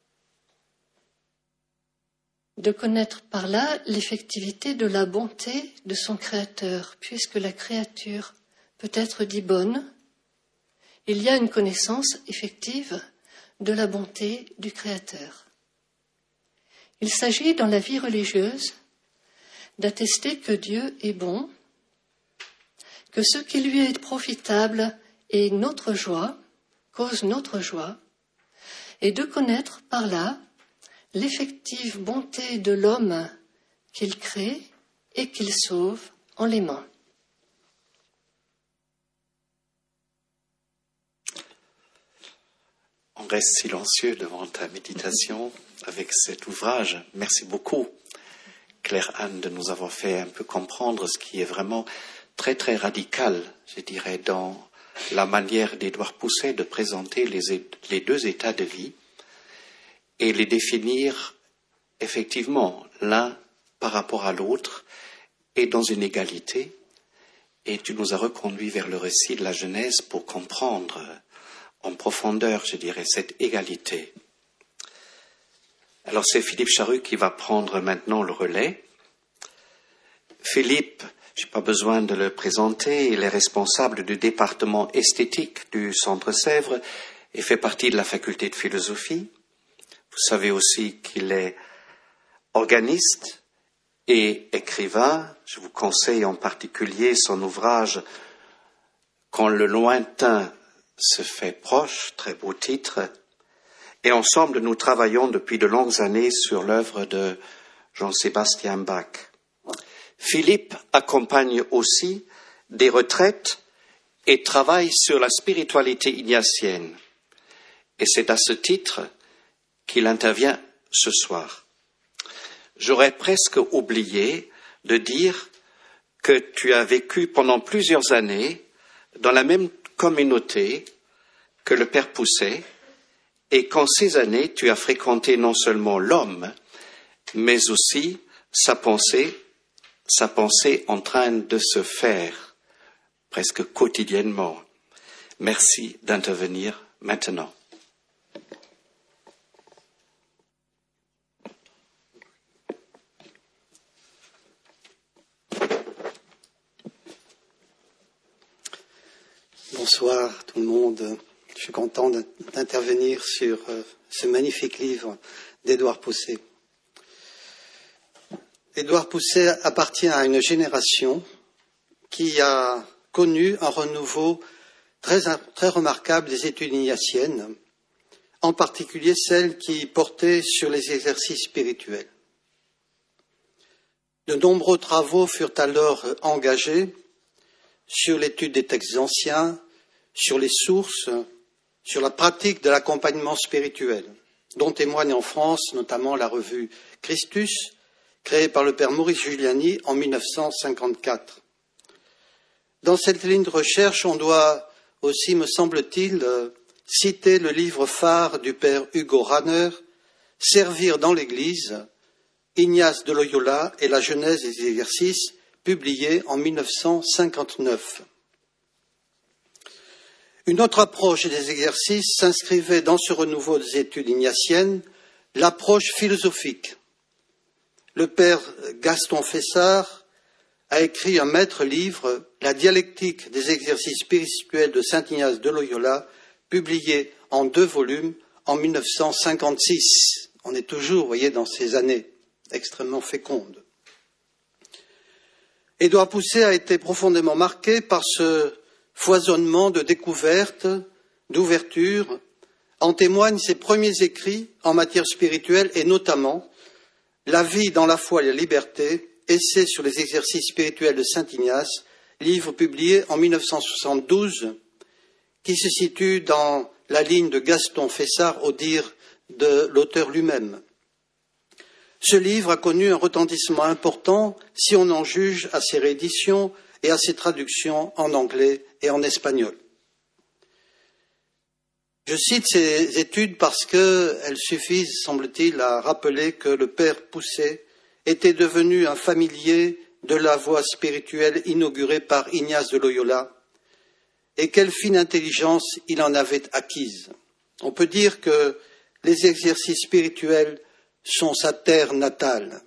De connaître par là l'effectivité de la bonté de son Créateur, puisque la créature peut être dit bonne, il y a une connaissance effective de la bonté du Créateur. Il s'agit dans la vie religieuse d'attester que Dieu est bon, que ce qui lui est profitable est notre joie, cause notre joie, et de connaître par là l'effective bonté de l'homme qu'il crée et qu'il sauve en l'aimant. On reste silencieux devant ta méditation avec cet ouvrage. Merci beaucoup, Claire-Anne, de nous avoir fait un peu comprendre ce qui est vraiment très très radical, je dirais, dans la manière d'Édouard Pousset de présenter les deux états de vie et les définir effectivement l'un par rapport à l'autre et dans une égalité. Et tu nous as reconduit vers le récit de la Genèse pour comprendre en profondeur, je dirais, cette égalité. Alors c'est Philippe Charru qui va prendre maintenant le relais. Philippe, je n'ai pas besoin de le présenter, il est responsable du département esthétique du Centre Sèvres et fait partie de la faculté de philosophie. Vous savez aussi qu'il est organiste et écrivain. Je vous conseille en particulier son ouvrage « Quand le lointain se fait proche », très beau titre. Et ensemble, nous travaillons depuis de longues années sur l'œuvre de Jean-Sébastien Bach. Philippe accompagne aussi des retraites et travaille sur la spiritualité ignatienne. Et c'est à ce titre qu'il intervient ce soir. J'aurais presque oublié de dire que tu as vécu pendant plusieurs années dans la même communauté que le Père Pousset et qu'en ces années, tu as fréquenté non seulement l'homme, mais aussi sa pensée en train de se faire presque quotidiennement. Merci d'intervenir maintenant. Bonsoir tout le monde. Je suis content d'intervenir sur ce magnifique livre d'Édouard Pousset. Édouard Pousset appartient à une génération qui a connu un renouveau très remarquable des études ignatiennes, en particulier celles qui portaient sur les exercices spirituels. De nombreux travaux furent alors engagés sur l'étude des textes anciens, sur les sources, sur la pratique de l'accompagnement spirituel, dont témoigne en France notamment la revue Christus, créée par le père Maurice Giuliani en 1954. Dans cette ligne de recherche, on doit aussi, me semble-t-il, citer le livre phare du père Hugo Ranner, Servir dans l'Église, Ignace de Loyola et la Genèse des exercices, publié en 1959. Une autre approche des exercices s'inscrivait dans ce renouveau des études ignatiennes, l'approche philosophique. Le père Gaston Fessard a écrit un maître livre, La dialectique des exercices spirituels de saint Ignace de Loyola, publié en 2 volumes en 1956. On est toujours, vous voyez, dans ces années extrêmement fécondes. Édouard Pousset a été profondément marqué par ce foisonnement de découvertes, d'ouvertures, En témoignent ses premiers écrits en matière spirituelle et notamment La vie dans la foi et la liberté, essai sur les exercices spirituels de saint Ignace, livre publié en 1972, qui se situe dans la ligne de Gaston Fessard au dire de l'auteur lui-même. Ce livre a connu un retentissement important si on en juge à ses rééditions et à ses traductions en anglais et en espagnol. Je cite ces études parce qu'elles suffisent, semble-t-il, à rappeler que le père Pousset était devenu un familier de la voie spirituelle inaugurée par Ignace de Loyola, et quelle fine intelligence il en avait acquise. On peut dire que les exercices spirituels sont sa terre natale.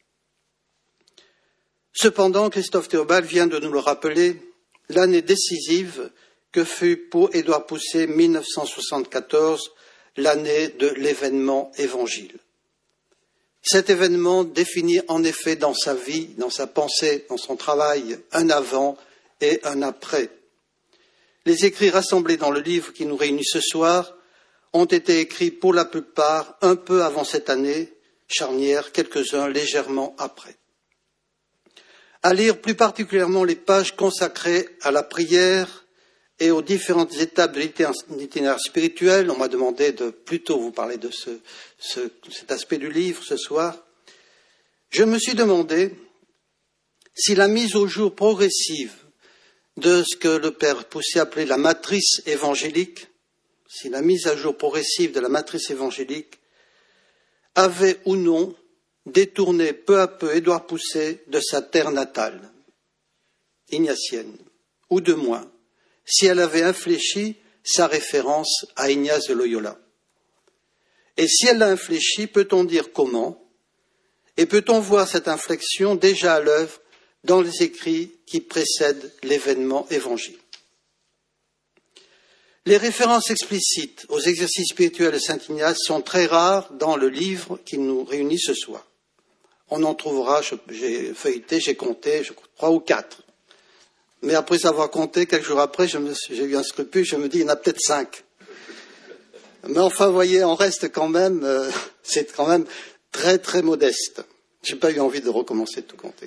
Cependant, Christophe Théobald vient de nous le rappeler, l'année décisive que fut pour Édouard Pousset 1974, l'année de l'événement évangile. Cet événement définit en effet dans sa vie, dans sa pensée, dans son travail, un avant et un après. Les écrits rassemblés dans le livre qui nous réunit ce soir ont été écrits pour la plupart un peu avant cette année charnière, quelques-uns légèrement après. À lire plus particulièrement les pages consacrées à la prière et aux différentes étapes de l'itinéraire spirituel, on m'a demandé de plutôt vous parler de cet aspect du livre ce soir, je me suis demandé si la mise au jour progressive de ce que le père Pousset appelait la matrice évangélique, si la mise à jour progressive de la matrice évangélique avait ou non détourné peu à peu Édouard Pousset de sa terre natale, ignatienne, ou de moins, si elle avait infléchi sa référence à Ignace de Loyola. Et si elle l'a infléchi, peut-on dire comment? Et peut-on voir cette inflexion déjà à l'œuvre dans les écrits qui précèdent l'événement évangile? Les références explicites aux exercices spirituels de saint Ignace sont très rares dans le livre qui nous réunit ce soir. On en trouvera, j'ai feuilleté, j'ai compté, je crois, 3 ou 4. Mais après avoir compté, quelques jours après, j'ai eu un scrupule, je me dis, il y en a peut-être 5. Mais enfin, vous voyez, on reste quand même, c'est quand même très, très modeste. J'ai pas eu envie de recommencer de tout compter.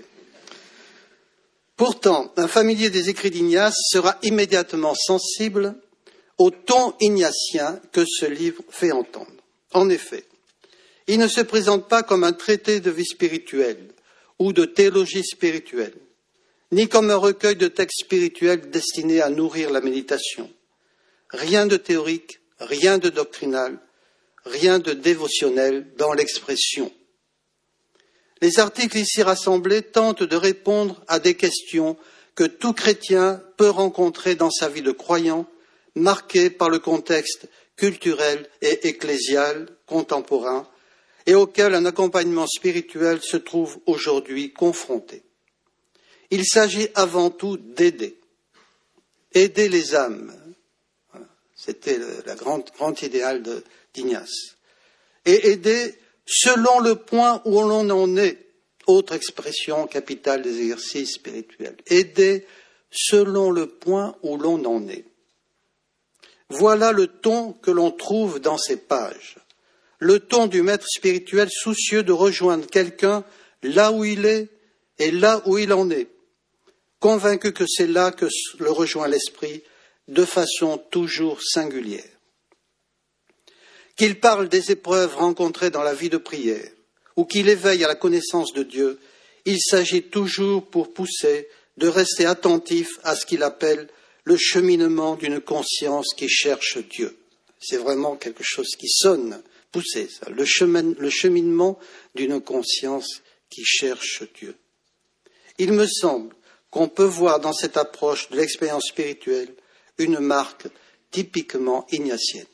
Pourtant, un familier des écrits d'Ignace sera immédiatement sensible au ton ignatien que ce livre fait entendre. En effet, il ne se présente pas comme un traité de vie spirituelle ou de théologie spirituelle, ni comme un recueil de textes spirituels destinés à nourrir la méditation. Rien de théorique, rien de doctrinal, rien de dévotionnel dans l'expression. Les articles ici rassemblés tentent de répondre à des questions que tout chrétien peut rencontrer dans sa vie de croyant, marquée par le contexte culturel et ecclésial contemporain, et auquel un accompagnement spirituel se trouve aujourd'hui confronté. Il s'agit avant tout d'aider. Aider les âmes. C'était le grand idéal d'Ignace. Et aider selon le point où l'on en est. Autre expression capitale des exercices spirituels. Aider selon le point où l'on en est. Voilà le ton que l'on trouve dans ces pages. Le ton du maître spirituel soucieux de rejoindre quelqu'un là où il est et là où il en est, convaincu que c'est là que le rejoint l'esprit de façon toujours singulière. Qu'il parle des épreuves rencontrées dans la vie de prière ou qu'il éveille à la connaissance de Dieu, il s'agit toujours pour Pousset de rester attentif à ce qu'il appelle le cheminement d'une conscience qui cherche Dieu. C'est vraiment quelque chose qui sonne Pousset, ça, le cheminement d'une conscience qui cherche Dieu. Il me semble qu'on peut voir dans cette approche de l'expérience spirituelle une marque typiquement ignatienne.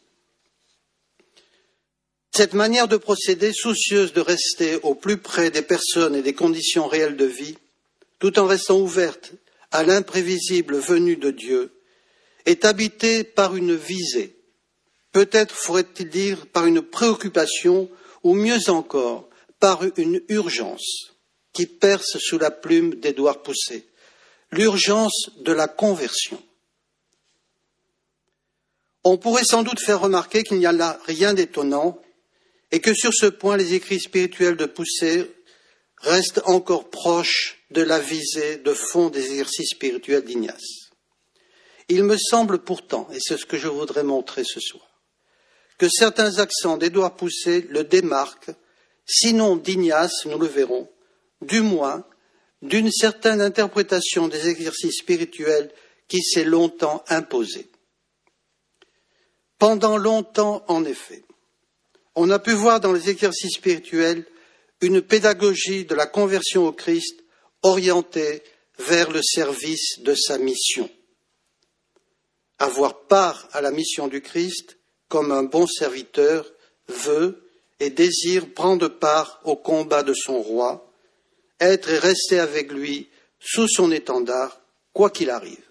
Cette manière de procéder, soucieuse de rester au plus près des personnes et des conditions réelles de vie, tout en restant ouverte à l'imprévisible venue de Dieu, est habitée par une visée, peut-être faudrait-il dire par une préoccupation, ou mieux encore, par une urgence qui perce sous la plume d'Édouard Pousset, l'urgence de la conversion. On pourrait sans doute faire remarquer qu'il n'y a là rien d'étonnant et que sur ce point, les écrits spirituels de Poussey restent encore proches de la visée de fond des exercices spirituels d'Ignace. Il me semble pourtant, et c'est ce que je voudrais montrer ce soir, que certains accents d'Édouard Poussey le démarquent, sinon d'Ignace, nous le verrons, du moins d'une certaine interprétation des exercices spirituels qui s'est longtemps imposée. Pendant longtemps, en effet, on a pu voir dans les exercices spirituels une pédagogie de la conversion au Christ orientée vers le service de sa mission. Avoir part à la mission du Christ, comme un bon serviteur, veut et désire prendre part au combat de son roi, être et rester avec lui sous son étendard, quoi qu'il arrive.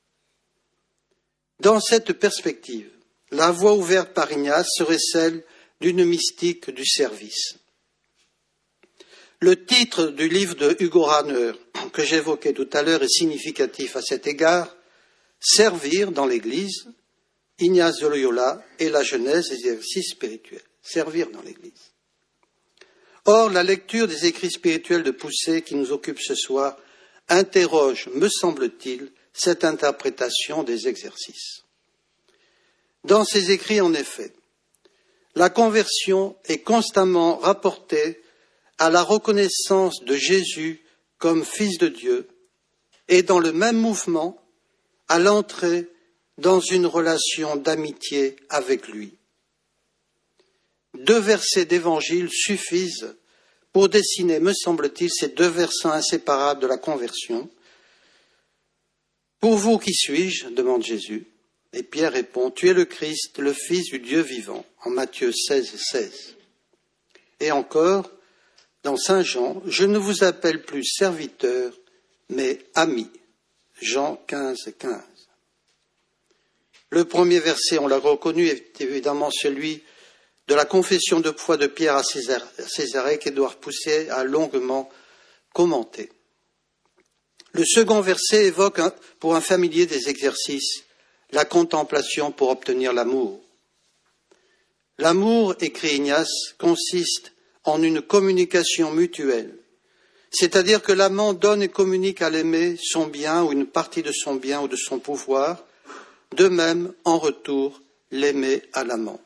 Dans cette perspective, la voie ouverte par Ignace serait celle d'une mystique du service. Le titre du livre de Hugo Rahner, que j'évoquais tout à l'heure, est significatif à cet égard. Servir dans l'Église, Ignace de Loyola et la genèse des exercices spirituels. Servir dans l'Église. Or, la lecture des écrits spirituels de Poussey qui nous occupe ce soir interroge, me semble-t-il, cette interprétation des exercices. Dans ces écrits, en effet, la conversion est constamment rapportée à la reconnaissance de Jésus comme Fils de Dieu et dans le même mouvement à l'entrée dans une relation d'amitié avec lui. 2 versets d'évangile suffisent pour dessiner, me semble-t-il, ces 2 versants inséparables de la conversion. Pour vous, qui suis-je ? Demande Jésus. Et Pierre répond, tu es le Christ, le Fils du Dieu vivant, en Matthieu 16, 16. Et encore, dans Saint Jean, je ne vous appelle plus serviteur, mais ami. Jean 15, 15. Le premier verset, on l'a reconnu, est évidemment celui de la confession de foi de Pierre à Césarée qu'Édouard Poussey a longuement commenté. Le second verset évoque, pour un familier des exercices, la contemplation pour obtenir l'amour. L'amour, écrit Ignace, consiste en une communication mutuelle, c'est-à-dire que l'amant donne et communique à l'aimé son bien ou une partie de son bien ou de son pouvoir, de même, en retour, l'aimé à l'amant.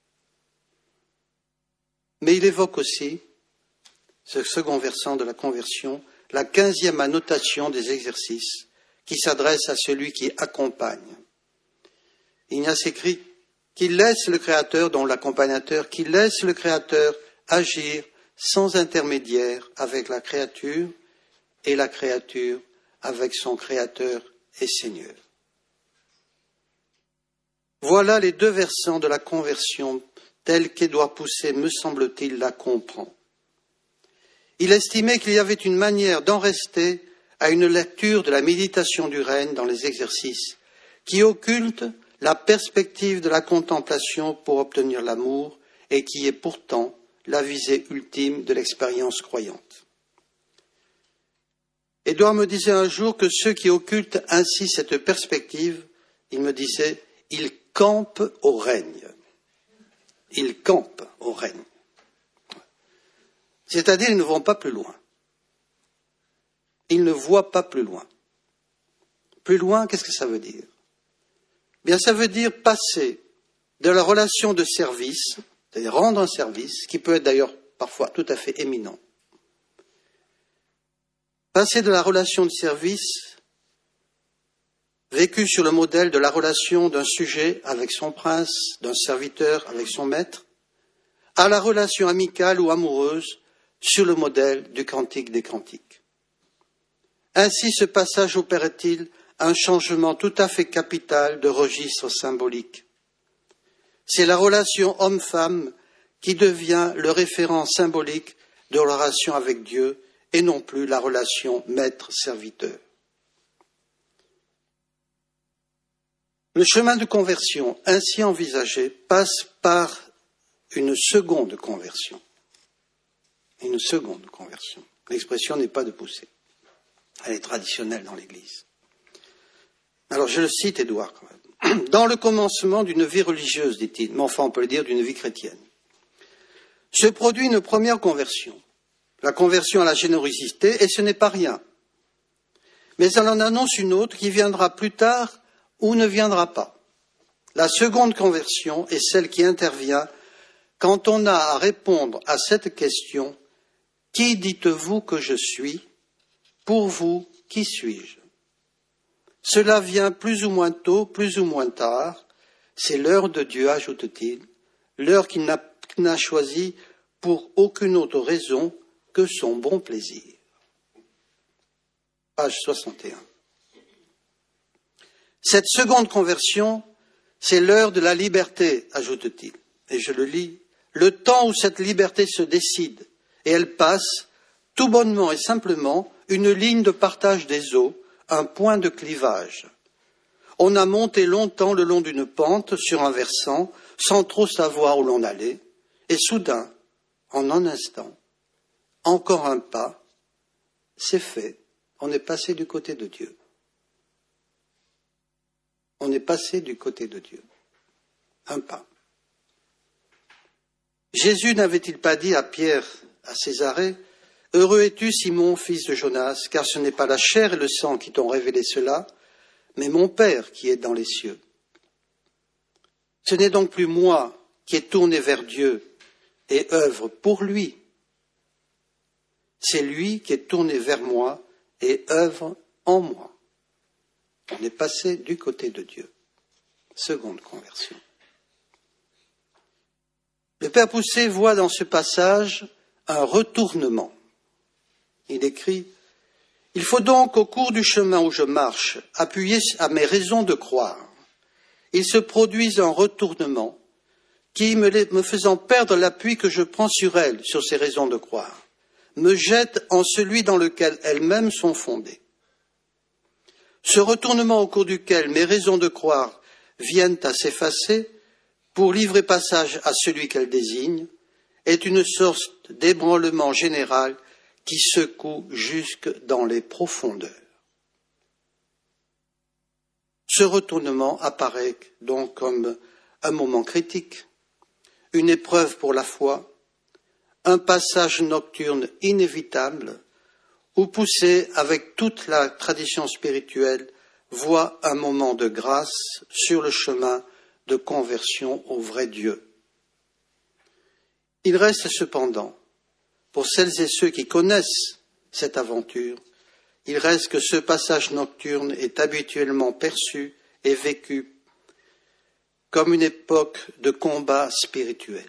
Mais il évoque aussi, ce second versant de la conversion, la 15e annotation des exercices qui s'adresse à celui qui accompagne. Ignace écrit qu'il laisse le Créateur, dont l'accompagnateur, qu'il laisse le Créateur agir sans intermédiaire avec la créature et la créature avec son Créateur et Seigneur. Voilà les 2 versants de la conversion tels qu'Édouard Poussey, me semble-t-il, la comprend. Il estimait qu'il y avait une manière d'en rester à une lecture de la méditation du règne dans les exercices qui occulte la perspective de la contemplation pour obtenir l'amour et qui est pourtant la visée ultime de l'expérience croyante. Édouard me disait un jour que ceux qui occultent ainsi cette perspective, il me disait, ils campent au règne. Ils campent au règne. C'est-à-dire, ils ne vont pas plus loin. Ils ne voient pas plus loin. Plus loin, qu'est-ce que ça veut dire ? Bien, ça veut dire passer de la relation de service, c'est-à-dire rendre un service, qui peut être d'ailleurs parfois tout à fait éminent, passer de la relation de service vécue sur le modèle de la relation d'un sujet avec son prince, d'un serviteur avec son maître, à la relation amicale ou amoureuse sur le modèle du Cantique des Cantiques. Ainsi, ce passage opère-t-il un changement tout à fait capital de registre symbolique. C'est la relation homme-femme qui devient le référent symbolique de la relation avec Dieu et non plus la relation maître-serviteur. Le chemin de conversion ainsi envisagé passe par une seconde conversion. Une seconde conversion. L'expression n'est pas de Poussey. Elle est traditionnelle dans l'Église. Alors je le cite, Édouard, quand même. dans le commencement d'une vie religieuse, dit-il, mais enfin on peut le dire d'une vie chrétienne, se produit une première conversion, la conversion à la générosité, et ce n'est pas rien. Mais elle en annonce une autre qui viendra plus tard ou ne viendra pas. La seconde conversion est celle qui intervient quand on a à répondre à cette question: qui dites-vous que je suis? Pour vous, qui suis-je? Cela vient plus ou moins tôt, plus ou moins tard. C'est l'heure de Dieu, ajoute-t-il, l'heure qu'il n'a choisie pour aucune autre raison que son bon plaisir. Page 61. Cette seconde conversion, c'est l'heure de la liberté, ajoute-t-il. Et je le lis. Le temps où cette liberté se décide, et elle passe, tout bonnement et simplement, une ligne de partage des eaux, un point de clivage. On a monté longtemps le long d'une pente, sur un versant, sans trop savoir où l'on allait, et soudain, en un instant, encore un pas, c'est fait, on est passé du côté de Dieu. On est passé du côté de Dieu. Un pas. Jésus n'avait-il pas dit à Pierre, à Césarée, « Heureux es-tu, Simon, fils de Jonas, car ce n'est pas la chair et le sang qui t'ont révélé cela, mais mon Père qui est dans les cieux. » Ce n'est donc plus moi qui ai tourné vers Dieu et œuvre pour lui. C'est lui qui est tourné vers moi et œuvre en moi. On est passé du côté de Dieu. Seconde conversion. Le Père Poussé voit dans ce passage un retournement. Il écrit « Il faut donc, au cours du chemin où je marche, appuyer à mes raisons de croire. Il se produise un retournement qui, me faisant perdre l'appui que je prends sur elles, sur ces raisons de croire, me jette en celui dans lequel elles-mêmes sont fondées. Ce retournement au cours duquel mes raisons de croire viennent à s'effacer pour livrer passage à celui qu'elles désignent est une sorte d'ébranlement général qui secoue jusque dans les profondeurs. Ce retournement apparaît donc comme un moment critique, une épreuve pour la foi, un passage nocturne inévitable où Poussé, avec toute la tradition spirituelle, voit un moment de grâce sur le chemin de conversion au vrai Dieu. Il reste cependant, pour celles et ceux qui connaissent cette aventure, il reste que ce passage nocturne est habituellement perçu et vécu comme une époque de combat spirituel.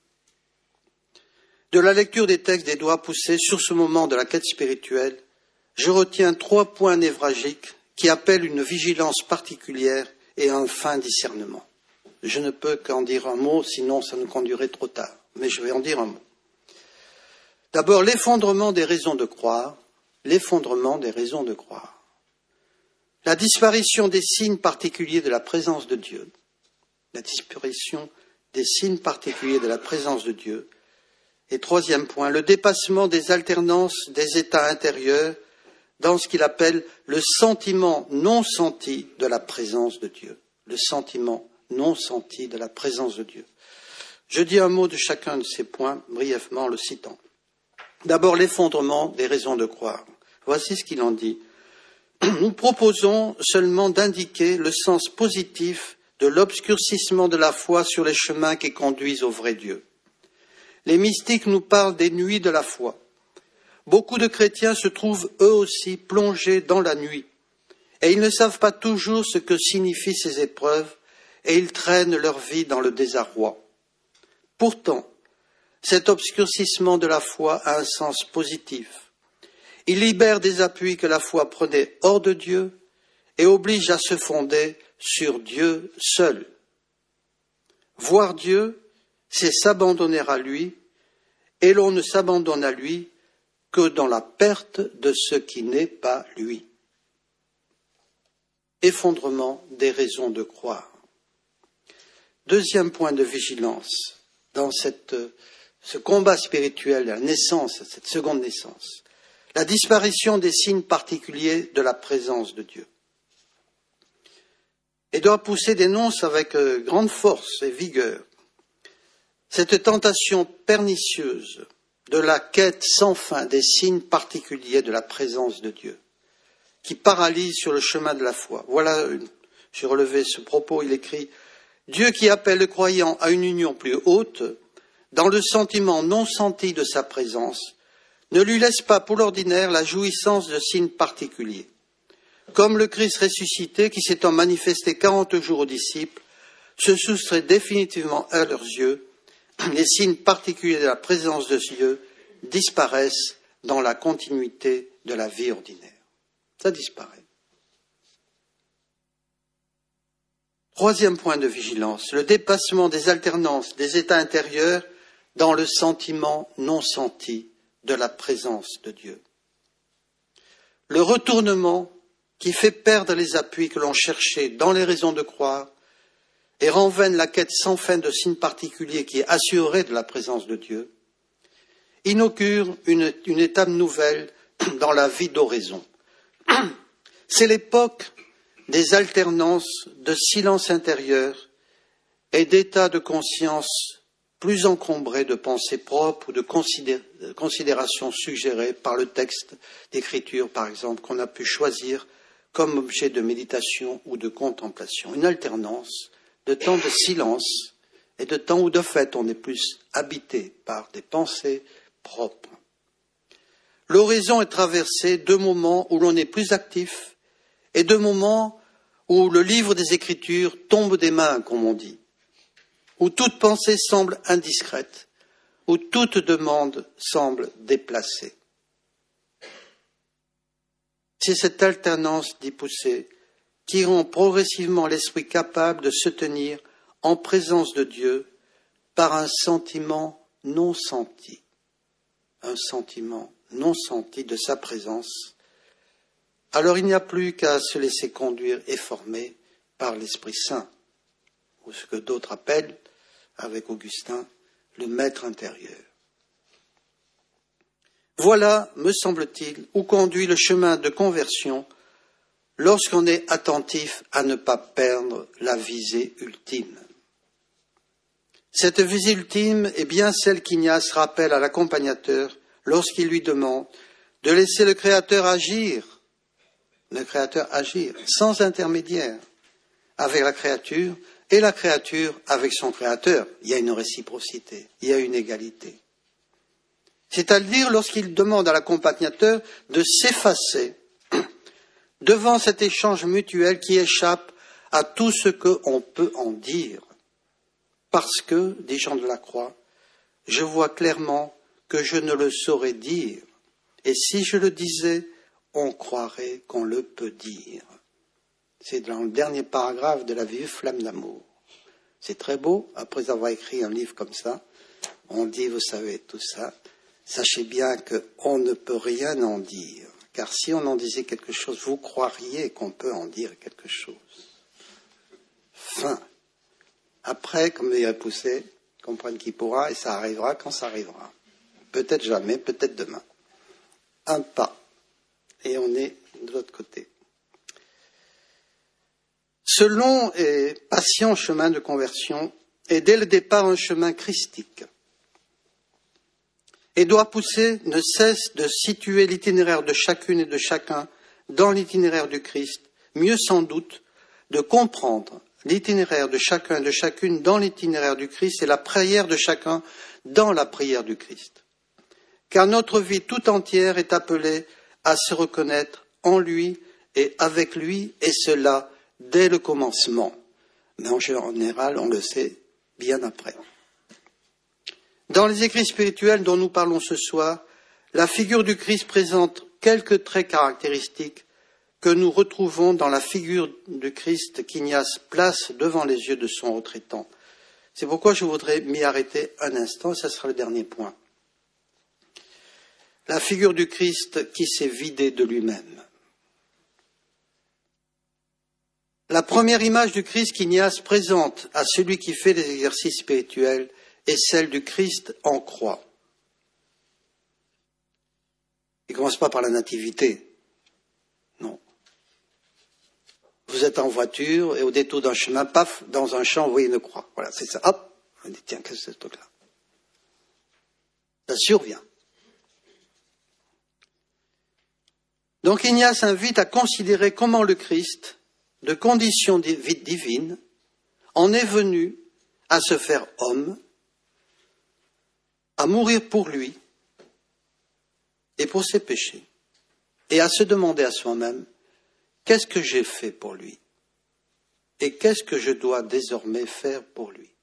De la lecture des textes d'Édouard Poussé sur ce moment de la quête spirituelle, je retiens 3 points névralgiques qui appellent une vigilance particulière et un fin discernement. Je ne peux qu'en dire un mot, sinon ça nous conduirait trop tard, mais je vais en dire un mot. D'abord, l'effondrement des raisons de croire, l'effondrement des raisons de croire. La disparition des signes particuliers de la présence de Dieu, la disparition des signes particuliers de la présence de Dieu. Et 3e point, le dépassement des alternances des états intérieurs dans ce qu'il appelle le sentiment non senti de la présence de Dieu. Le sentiment non senti de la présence de Dieu. Je dis un mot de chacun de ces points, brièvement en le citant. D'abord, l'effondrement des raisons de croire. Voici ce qu'il en dit. Nous proposons seulement d'indiquer le sens positif de l'obscurcissement de la foi sur les chemins qui conduisent au vrai Dieu. Les mystiques nous parlent des nuits de la foi. Beaucoup de chrétiens se trouvent eux aussi plongés dans la nuit, et ils ne savent pas toujours ce que signifient ces épreuves, et ils traînent leur vie dans le désarroi. Pourtant, cet obscurcissement de la foi a un sens positif. Il libère des appuis que la foi prenait hors de Dieu et oblige à se fonder sur Dieu seul. Voir Dieu, c'est s'abandonner à lui, et l'on ne s'abandonne à lui que dans la perte de ce qui n'est pas lui. Effondrement des raisons de croire. 2e point de vigilance dans ce combat spirituel, la naissance, cette seconde naissance, la disparition des signes particuliers de la présence de Dieu. Et Doapusé dénonce avec grande force et vigueur cette tentation pernicieuse de la quête sans fin des signes particuliers de la présence de Dieu, qui paralyse sur le chemin de la foi. Voilà, j'ai relevé ce propos, il écrit « Dieu qui appelle le croyant à une union plus haute, dans le sentiment non senti de sa présence, ne lui laisse pas pour l'ordinaire la jouissance de signes particuliers. Comme le Christ ressuscité, qui s'étant manifesté 40 jours aux disciples, se soustrait définitivement à leurs yeux, les signes particuliers de la présence de Dieu disparaissent dans la continuité de la vie ordinaire. Ça disparaît. Troisième point de vigilance, le dépassement des alternances des états intérieurs dans le sentiment non senti de la présence de Dieu. Le retournement qui fait perdre les appuis que l'on cherchait dans les raisons de croire et rend vaine la quête sans fin de signes particuliers qui assurerait de la présence de Dieu, inaugure une étape nouvelle dans la vie d'oraison. C'est l'époque des alternances de silence intérieur et d'états de conscience plus encombrés de pensées propres ou de considérations suggérées par le texte d'écriture, par exemple, qu'on a pu choisir comme objet de méditation ou de contemplation. Une alternance de temps de silence et de temps où, de fait, on est plus habité par des pensées propres. L'oraison est traversée de moments où l'on est plus actif et de moments où le livre des Écritures tombe des mains, comme on dit, où toute pensée semble indiscrète, où toute demande semble déplacée. C'est cette alternance, dit Poussé, qui rend progressivement l'esprit capable de se tenir en présence de Dieu par un sentiment non senti, un sentiment non senti de sa présence. Alors il n'y a plus qu'à se laisser conduire et former par l'Esprit Saint, ou ce que d'autres appellent, avec Augustin, le maître intérieur. Voilà, me semble-t-il, où conduit le chemin de conversion lorsqu'on est attentif à ne pas perdre la visée ultime. Cette visée ultime est bien celle qu'Ignace rappelle à l'accompagnateur lorsqu'il lui demande de laisser le Créateur agir sans intermédiaire avec la créature et la créature avec son Créateur. Il y a une réciprocité, il y a une égalité. C'est-à-dire lorsqu'il demande à l'accompagnateur de s'effacer devant cet échange mutuel qui échappe à tout ce qu'on peut en dire. Parce que, dit Jean de la Croix, je vois clairement que je ne le saurais dire, et si je le disais, on croirait qu'on le peut dire. C'est dans le dernier paragraphe de la vive flamme d'amour. C'est très beau, après avoir écrit un livre comme ça, on dit, vous savez, tout ça, sachez bien qu'on ne peut rien en dire, car si on en disait quelque chose, vous croiriez qu'on peut en dire quelque chose. Fin. Après, comme dirait Poussé, comprenne qui pourra, et ça arrivera quand ça arrivera. Peut-être jamais, peut-être demain. Un pas, et on est de l'autre côté. Ce long et patient chemin de conversion est dès le départ un chemin christique. Et Doapusé ne cesse de situer l'itinéraire de chacune et de chacun dans l'itinéraire du Christ, mieux sans doute de comprendre l'itinéraire de chacun et de chacune dans l'itinéraire du Christ et la prière de chacun dans la prière du Christ. Car notre vie tout entière est appelée à se reconnaître en lui et avec lui, et cela dès le commencement. Mais en général, on le sait bien après. Dans les écrits spirituels dont nous parlons ce soir, la figure du Christ présente quelques traits caractéristiques que nous retrouvons dans la figure du Christ qu'Ignace place devant les yeux de son retraitant. C'est pourquoi je voudrais m'y arrêter un instant, ce sera le dernier point. La figure du Christ qui s'est vidé de lui-même. La première image du Christ qu'Ignace présente à celui qui fait des exercices spirituels est celle du Christ en croix. Il ne commence pas par la nativité. Non. Vous Vous êtes en voiture et au détour d'un chemin, paf, dans un champ, vous voyez une croix. Voilà, c'est ça. Hop, on dit, tiens, qu'est-ce que c'est ce truc-là? Ça survient. Donc Ignace invite à considérer comment le Christ, de condition divine, en est venu à se faire homme, à mourir pour lui et pour ses péchés, et à se demander à soi-même, qu'est-ce que j'ai fait pour lui? Et qu'est-ce que je dois désormais faire pour lui?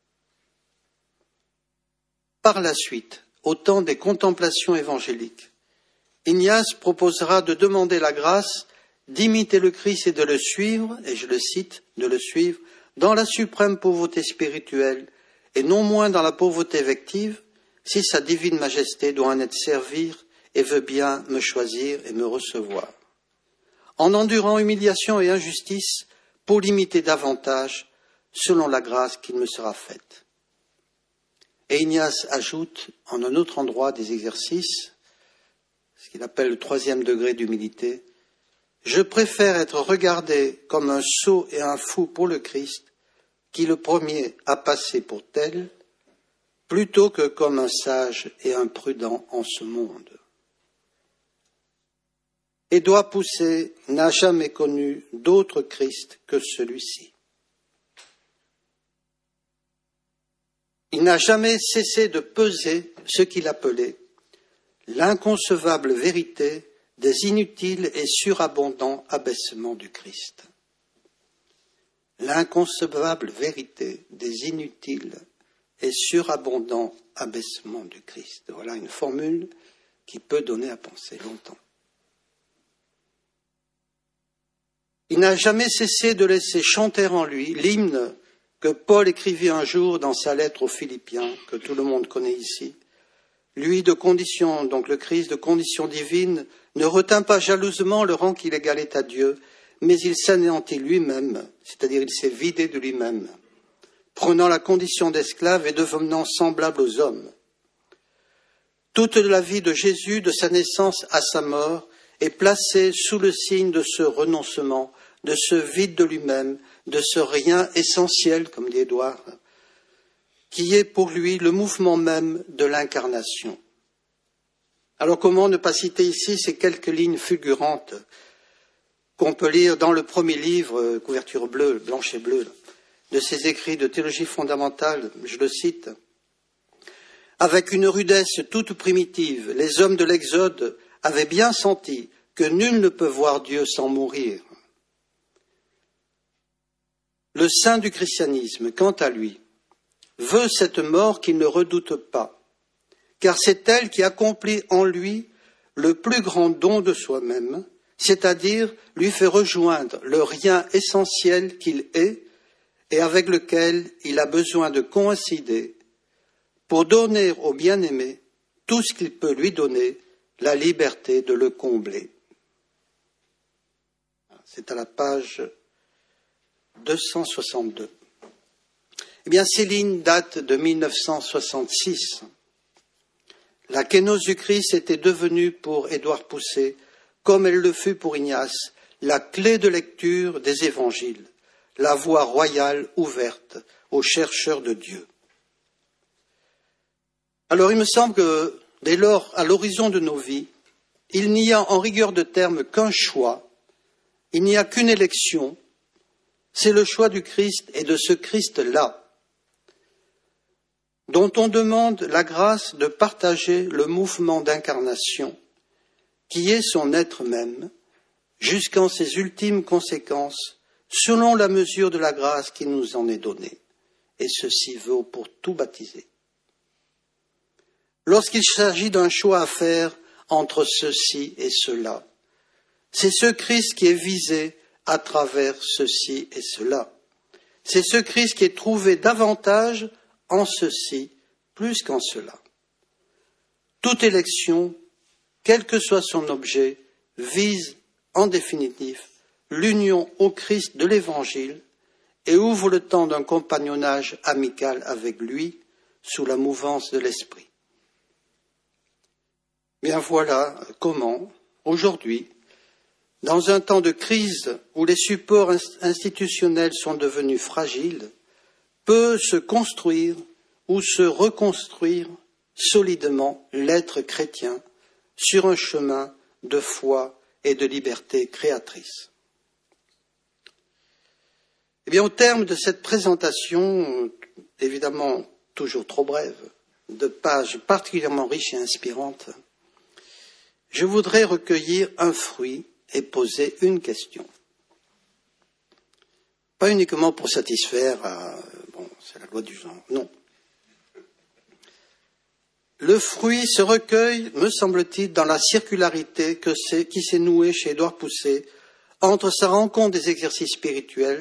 Par la suite, au temps des contemplations évangéliques, Ignace proposera de demander la grâce d'imiter le Christ et de le suivre, et je le cite, de le suivre dans la suprême pauvreté spirituelle et non moins dans la pauvreté effective, si sa divine majesté doit en être servir et veut bien me choisir et me recevoir. En endurant humiliation et injustice pour l'imiter davantage selon la grâce qui me sera faite. Et Ignace ajoute en un autre endroit des exercices, ce qu'il appelle le 3e degré d'humilité, je préfère être regardé comme un sot et un fou pour le Christ, qui le premier a passé pour tel, plutôt que comme un sage et un prudent en ce monde. Édouard Pousset n'a jamais connu d'autre Christ que celui-ci. Il n'a jamais cessé de peser ce qu'il appelait l'inconcevable vérité des inutiles et surabondants abaissements du Christ. L'inconcevable vérité des inutiles et surabondants abaissements du Christ. Voilà une formule qui peut donner à penser longtemps. Il n'a jamais cessé de laisser chanter en lui l'hymne que Paul écrivit un jour dans sa lettre aux Philippiens, que tout le monde connaît ici. Lui, de condition, donc le Christ, de condition divine, ne retint pas jalousement le rang qu'il égalait à Dieu, mais il s'anéantit lui-même, c'est-à-dire il s'est vidé de lui-même, prenant la condition d'esclave et devenant semblable aux hommes. Toute la vie de Jésus, de sa naissance à sa mort, est placée sous le signe de ce renoncement, de ce vide de lui-même, de ce rien essentiel, comme dit Édouard, qui est pour lui le mouvement même de l'incarnation. Alors comment ne pas citer ici ces quelques lignes fulgurantes qu'on peut lire dans le premier livre, couverture bleue, blanche et bleue, de ses écrits de théologie fondamentale, je le cite. Avec une rudesse toute primitive, les hommes de l'Exode avaient bien senti que nul ne peut voir Dieu sans mourir. Le saint du christianisme, quant à lui, veut cette mort qu'il ne redoute pas, car c'est elle qui accomplit en lui le plus grand don de soi-même, c'est-à-dire lui fait rejoindre le rien essentiel qu'il est et avec lequel il a besoin de coïncider pour donner au bien-aimé tout ce qu'il peut lui donner, la liberté de le combler. C'est à la page 262. Eh bien, ces lignes datent de 1966. La kénose du Christ était devenue pour Édouard Pousset, comme elle le fut pour Ignace, la clé de lecture des évangiles, la voie royale ouverte aux chercheurs de Dieu. Alors, il me semble que, dès lors, à l'horizon de nos vies, il n'y a en rigueur de terme qu'un choix, il n'y a qu'une élection, c'est le choix du Christ et de ce Christ-là, dont on demande la grâce de partager le mouvement d'incarnation, qui est son être même, jusqu'en ses ultimes conséquences, selon la mesure de la grâce qui nous en est donnée. Et ceci vaut pour tout baptisé. Lorsqu'il s'agit d'un choix à faire entre ceci et cela, c'est ce Christ qui est visé à travers ceci et cela. C'est ce Christ qui est trouvé davantage en ceci plus qu'en cela. Toute élection, quel que soit son objet, vise en définitive l'union au Christ de l'Évangile et ouvre le temps d'un compagnonnage amical avec lui sous la mouvance de l'Esprit. Bien voilà comment, aujourd'hui, Dans un temps de crise où les supports institutionnels sont devenus fragiles, peut se construire ou se reconstruire solidement l'être chrétien sur un chemin de foi et de liberté créatrice. Eh bien, au terme de cette présentation, évidemment toujours trop brève, de pages particulièrement riches et inspirantes, je voudrais recueillir un fruit et poser une question. Pas uniquement pour satisfaire c'est la loi du genre, non. Le fruit se recueille, me semble-t-il, dans la circularité qui s'est nouée chez Édouard Pousset entre sa rencontre des exercices spirituels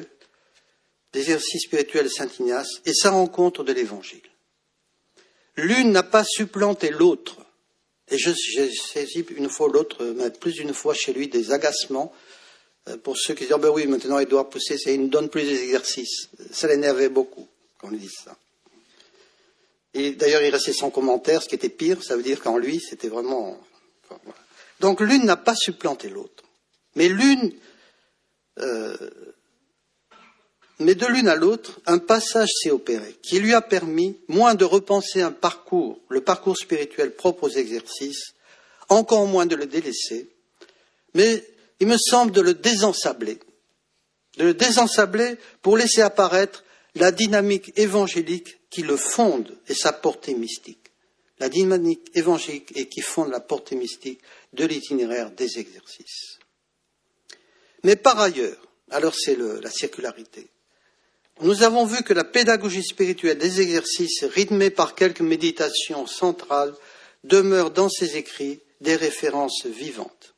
de Saint-Ignace et sa rencontre de l'Évangile. L'une n'a pas supplanté l'autre. Et j'ai saisi une fois ou l'autre, mais plus d'une fois chez lui, des agacements pour ceux qui disent « oui, maintenant Édouard Pousset, il ne donne plus des exercices ». Ça l'énervait beaucoup quand on lui dit ça. Et d'ailleurs, il restait sans commentaire, ce qui était pire, ça veut dire qu'en lui, c'était vraiment... Donc l'une n'a pas supplanté l'autre. Mais de l'une à l'autre, un passage s'est opéré qui lui a permis, moins de repenser le parcours spirituel propre aux exercices, encore moins de le délaisser, mais il me semble de le désensabler pour laisser apparaître la dynamique évangélique qui le fonde et sa portée mystique. La dynamique évangélique et qui fonde la portée mystique de l'itinéraire des exercices. Mais par ailleurs, alors c'est la circularité, nous avons vu que la pédagogie spirituelle des exercices, rythmée par quelques méditations centrales, demeure dans ses écrits des références vivantes.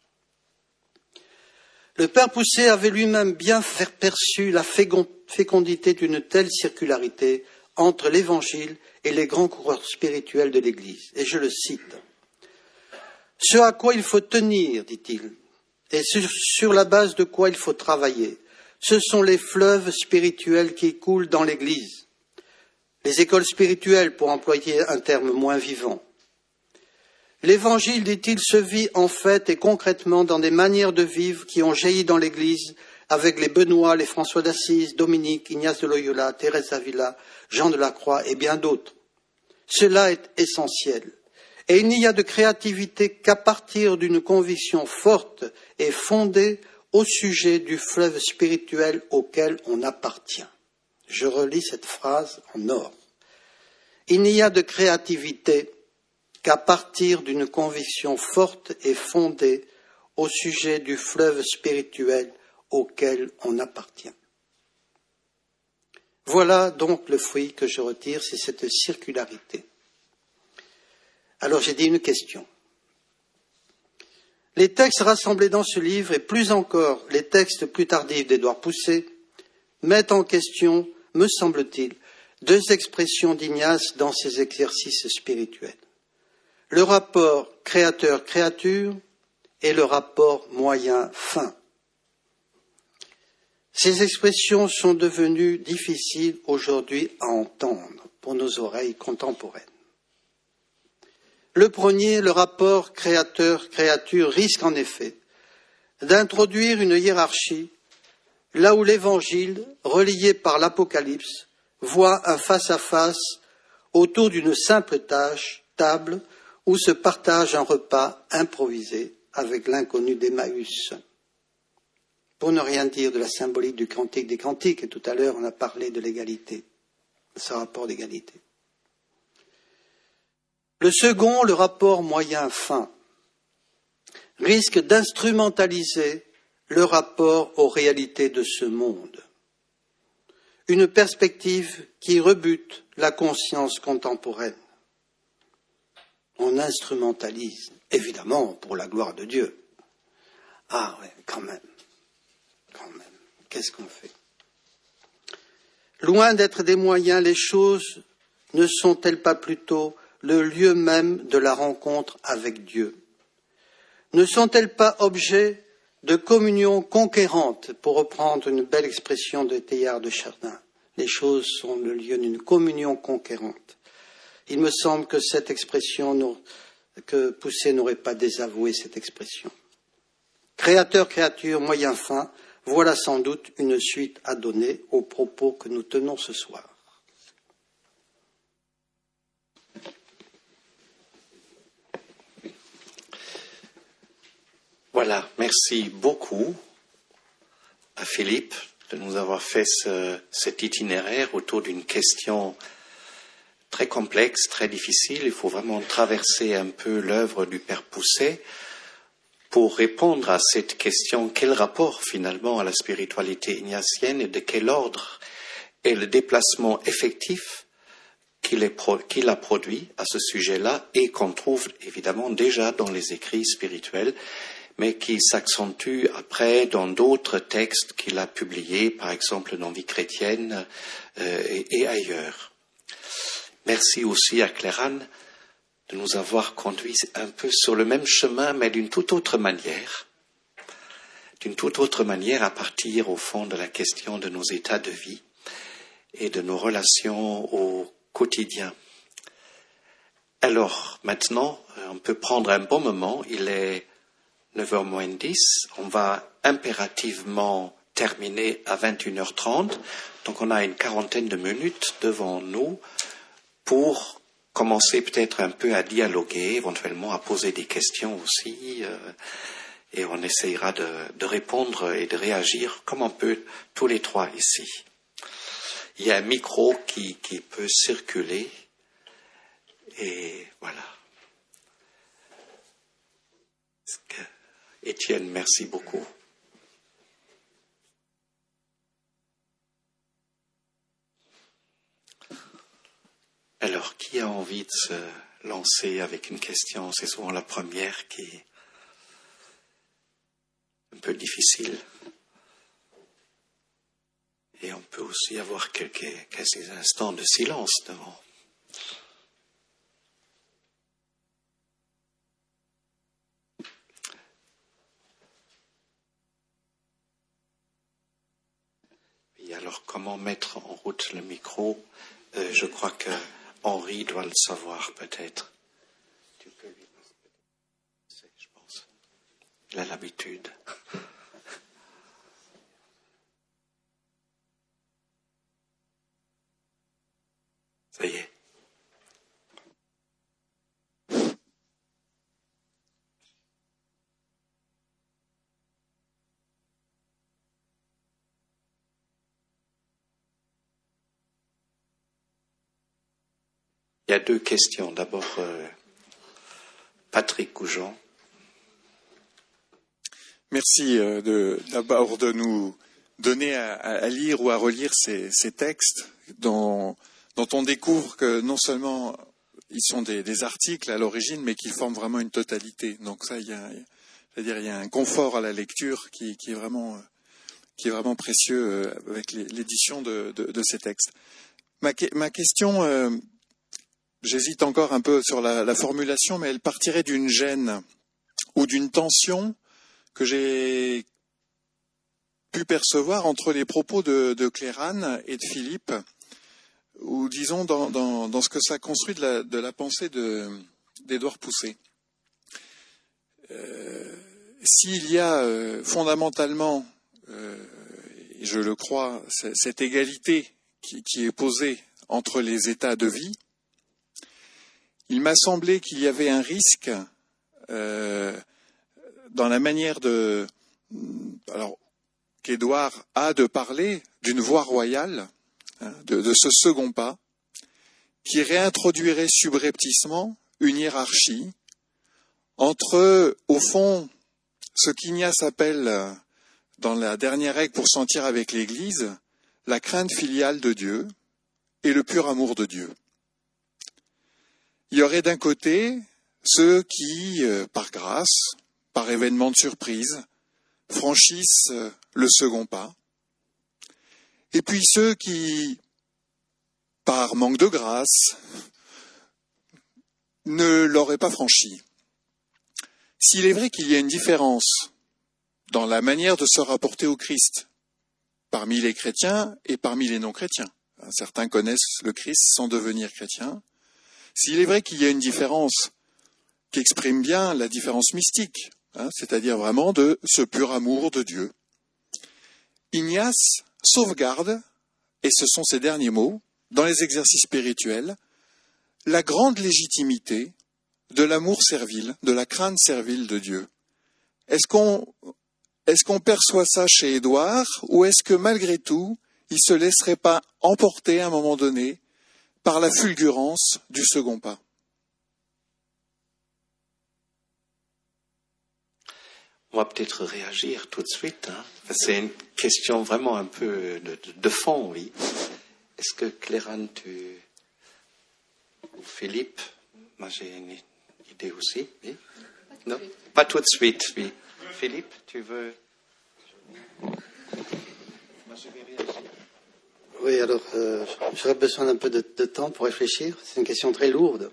Le Père Pousset avait lui-même bien perçu la fécondité d'une telle circularité entre l'Évangile et les grands coureurs spirituels de l'Église. Et je le cite. « Ce à quoi il faut tenir, dit-il, et sur la base de quoi il faut travailler, ce sont les fleuves spirituels qui coulent dans l'Église, les écoles spirituelles, pour employer un terme moins vivant. L'Évangile, dit-il, se vit en fait et concrètement dans des manières de vivre qui ont jailli dans l'Église avec les Benoît, les François d'Assise, Dominique, Ignace de Loyola, Thérèse d'Avila, Jean de la Croix et bien d'autres. Cela est essentiel. Et il n'y a de créativité qu'à partir d'une conviction forte et fondée au sujet du fleuve spirituel auquel on appartient. » Je relis cette phrase en or. Il n'y a de créativité qu'à partir d'une conviction forte et fondée au sujet du fleuve spirituel auquel on appartient. Voilà donc le fruit que je retire, c'est cette circularité. Alors j'ai dit une question. Les textes rassemblés dans ce livre, et plus encore les textes plus tardifs d'Édouard Pousset, mettent en question, me semble-t-il, deux expressions d'Ignace dans ses exercices spirituels. Le rapport créateur-créature et le rapport moyen-fin. Ces expressions sont devenues difficiles aujourd'hui à entendre pour nos oreilles contemporaines. Le premier, le rapport créateur-créature, risque en effet d'introduire une hiérarchie là où l'Évangile, relié par l'Apocalypse, voit un face-à-face autour d'une simple table où se partage un repas improvisé avec l'inconnu d'Emmaüs. Pour ne rien dire de la symbolique du Cantique des Cantiques, et tout à l'heure on a parlé de l'égalité, de ce rapport d'égalité. Le second, le rapport moyen-fin, risque d'instrumentaliser le rapport aux réalités de ce monde. Une perspective qui rebute la conscience contemporaine. On instrumentalise, évidemment, pour la gloire de Dieu. Ah ouais, quand même. Qu'est-ce qu'on fait? Loin d'être des moyens, les choses ne sont-elles pas plutôt le lieu même de la rencontre avec Dieu? Ne sont-elles pas objet de communion conquérante, pour reprendre une belle expression de Teilhard de Chardin? Les choses sont le lieu d'une communion conquérante. Il me semble que cette expression, que Pousset n'aurait pas désavoué cette expression. Créateur, créature, moyen fin, voilà sans doute une suite à donner aux propos que nous tenons ce soir. Voilà, merci beaucoup à Philippe de nous avoir fait cet itinéraire autour d'une question très complexe, très difficile. Il faut vraiment traverser un peu l'œuvre du Père Pousset pour répondre à cette question, quel rapport finalement à la spiritualité ignatienne et de quel ordre est le déplacement effectif qu'il a produit à ce sujet-là et qu'on trouve évidemment déjà dans les écrits spirituels, mais qui s'accentue après dans d'autres textes qu'il a publiés, par exemple dans Vie chrétienne et ailleurs. Merci aussi à Cléran de nous avoir conduits un peu sur le même chemin, mais d'une toute autre manière. D'une toute autre manière à partir, au fond, de la question de nos états de vie et de nos relations au quotidien. Alors, maintenant, on peut prendre un bon moment. Il est 9h moins 10. On va impérativement terminer à 21h30. Donc, on a une quarantaine de minutes devant nous pour commencer peut-être un peu à dialoguer, éventuellement à poser des questions aussi, et on essayera de répondre et de réagir comme on peut tous les trois ici. Il y a un micro qui peut circuler, et voilà. Étienne, merci beaucoup. Alors, qui a envie de se lancer avec une question? C'est souvent la première qui est un peu difficile. Et on peut aussi avoir quelques instants de silence devant. Et alors, comment mettre en route le micro? Je crois que Henri doit le savoir peut-être. Tu peux lui passer, je pense. Il a l'habitude. Ça y est. Il y a deux questions. D'abord, Patrick Goujon. Merci d'abord de nous donner à lire ou à relire ces textes dont on découvre que non seulement ils sont des articles à l'origine, mais qu'ils forment vraiment une totalité. Donc ça, il y a un confort à la lecture qui est vraiment précieux avec l'édition de ces textes. Ma question, j'hésite encore un peu sur la formulation, mais elle partirait d'une gêne ou d'une tension que j'ai pu percevoir entre les propos de Cléran et de Philippe, ou disons dans ce que ça construit de la pensée d'Édouard Pousset. S'il y a fondamentalement, et je le crois, cette égalité qui est posée entre les états de vie, il m'a semblé qu'il y avait un risque dans la manière qu'Édouard a de parler d'une voie royale, de ce second pas, qui réintroduirait subrepticement une hiérarchie entre, au fond, ce qu'Ignace appelle, dans la dernière règle pour sentir avec l'Église, la crainte filiale de Dieu et le pur amour de Dieu. Il y aurait d'un côté ceux qui, par grâce, par événement de surprise, franchissent le second pas, et puis ceux qui, par manque de grâce, ne l'auraient pas franchi. S'il est vrai qu'il y a une différence dans la manière de se rapporter au Christ parmi les chrétiens et parmi les non-chrétiens, certains connaissent le Christ sans devenir chrétiens, s'il est vrai qu'il y a une différence qui exprime bien la différence mystique c'est-à-dire vraiment de ce pur amour de Dieu. Ignace sauvegarde, et ce sont ses derniers mots, dans les exercices spirituels, la grande légitimité de l'amour servile, de la crainte servile de Dieu. Est-ce qu'on perçoit ça chez Édouard, ou est-ce que malgré tout, il ne se laisserait pas emporter à un moment donné par la fulgurance du second pas? On va peut-être réagir tout de suite. C'est une question vraiment un peu de fond, oui. Est-ce que Clérane, ou Philippe, moi j'ai une idée aussi, oui? Non, pas tout de suite, oui. Philippe, tu veux? Moi je vais réagir. Oui, alors j'aurais besoin d'un peu de temps pour réfléchir. C'est une question très lourde.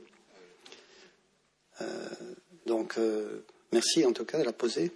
Donc, merci en tout cas de la poser.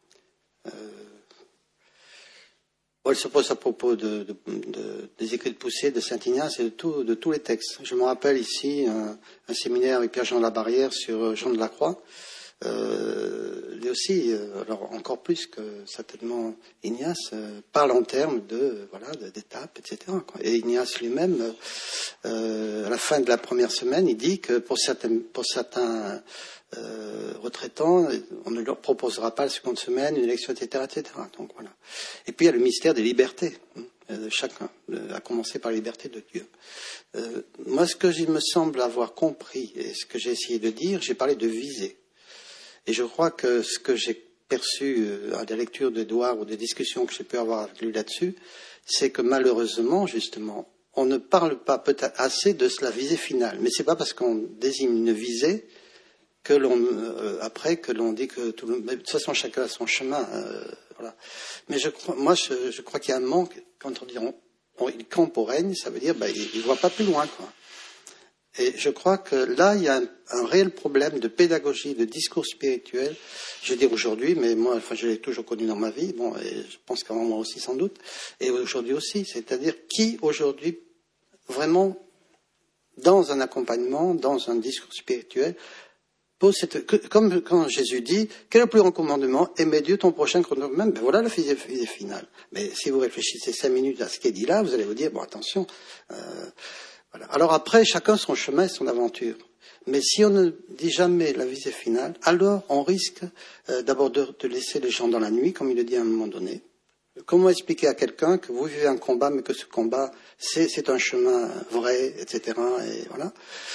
Elle se pose à propos des écrits de Poussée, de Saint Ignace et de tous les textes. Je me rappelle ici un séminaire avec Pierre-Jean Labarrière sur Jean de la Croix. Lui aussi, alors encore plus que certainement Ignace, parle en termes d'étapes, etc. Et Ignace lui-même, à la fin de la première semaine, il dit que pour certains retraitants, on ne leur proposera pas la seconde semaine, une élection, etc., etc. Donc voilà. Et puis il y a le mystère des libertés de chacun, à commencer par la liberté de Dieu. Moi, ce que il me semble avoir compris et ce que j'ai essayé de dire, j'ai parlé de visée. Et je crois que ce que j'ai perçu à des lectures d'Édouard ou des discussions que j'ai pu avoir avec lui là-dessus, c'est que malheureusement, justement, on ne parle pas peut-être assez de la visée finale. Mais c'est pas parce qu'on désigne une visée que après que l'on dit que de toute façon chacun a son chemin. Voilà. Mais je crois qu'il y a un manque quand on dit il campe au règne, ça veut dire il voit pas plus loin, quoi. Et je crois que là, il y a un réel problème de pédagogie, de discours spirituel. Je veux dire aujourd'hui, mais moi, je l'ai toujours connu dans ma vie, et je pense qu'avant moi aussi sans doute, et aujourd'hui aussi. C'est-à-dire qui aujourd'hui, vraiment, dans un accompagnement, dans un discours spirituel, pose comme quand Jésus dit, quel est le plus grand commandement? Aimer Dieu, ton prochain comme toi-même. Ben voilà la visée finale. Mais si vous réfléchissez 5 minutes à ce qui est dit là, vous allez vous dire, attention. Voilà. Alors après, chacun son chemin et son aventure. Mais si on ne dit jamais la visée finale, alors on risque d'abord de laisser les gens dans la nuit, comme il le dit à un moment donné. Comment expliquer à quelqu'un que vous vivez un combat, mais que ce combat, c'est un chemin vrai, etc. Et voilà.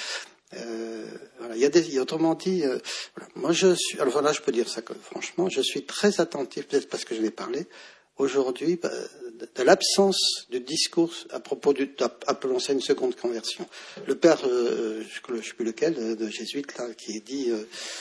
Autrement dit, voilà. Moi alors là je peux dire ça que franchement, je suis très attentif, peut-être parce que je l'ai parlé, aujourd'hui, de l'absence de discours à propos appelons ça une seconde conversion. Le père, je ne sais plus lequel, de jésuite, là, qui dit,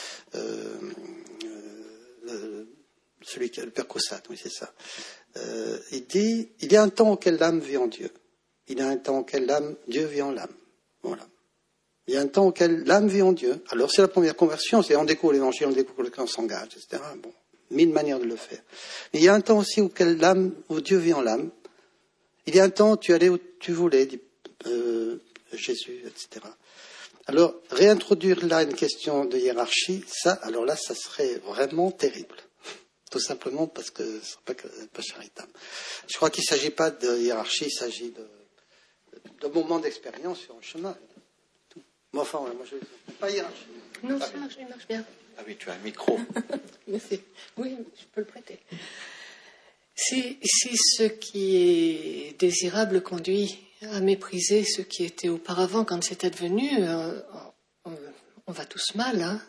le père Caussade, oui, c'est ça. Il dit, il y a un temps auquel l'âme vit en Dieu. Il y a un temps auquel Dieu vit en l'âme. Voilà. Il y a un temps auquel l'âme vit en Dieu. Alors c'est la première conversion, c'est on découvre l'évangile, on découvre qu'on s'engage, etc. Bon. 1000 manières de le faire. Mais il y a un temps aussi où Dieu vit en l'âme. Il y a un temps où tu allais où tu voulais, dit Jésus, etc. Alors, réintroduire là une question de hiérarchie, ça serait vraiment terrible. Tout simplement parce que ce n'est pas charitable. Je crois qu'il ne s'agit pas de hiérarchie, il s'agit de moment d'expérience sur un chemin. Mais enfin, moi, je pas hiérarchie. Non, ça marche, il marche bien. Ah oui, tu as un micro. Merci. Oui, je peux le prêter. Si ce qui est désirable conduit à mépriser ce qui était auparavant quand c'est advenu, on va tous mal. Hein.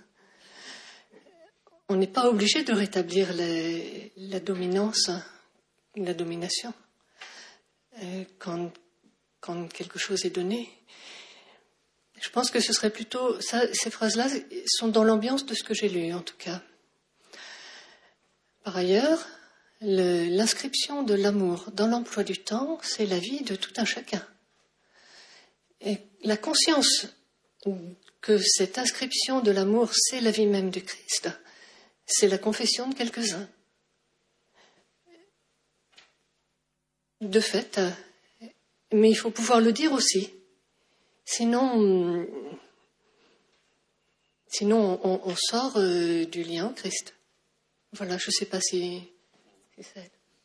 On n'est pas obligé de rétablir la dominance, la domination, quand quelque chose est donné. Je pense que ce serait plutôt... ces phrases-là sont dans l'ambiance de ce que j'ai lu, en tout cas. Par ailleurs, l'inscription de l'amour dans l'emploi du temps, c'est la vie de tout un chacun. Et la conscience que cette inscription de l'amour, c'est la vie même du Christ, c'est la confession de quelques-uns. De fait, mais il faut pouvoir le dire aussi. Sinon on sort du lien au Christ. Voilà, je ne sais pas si c'est...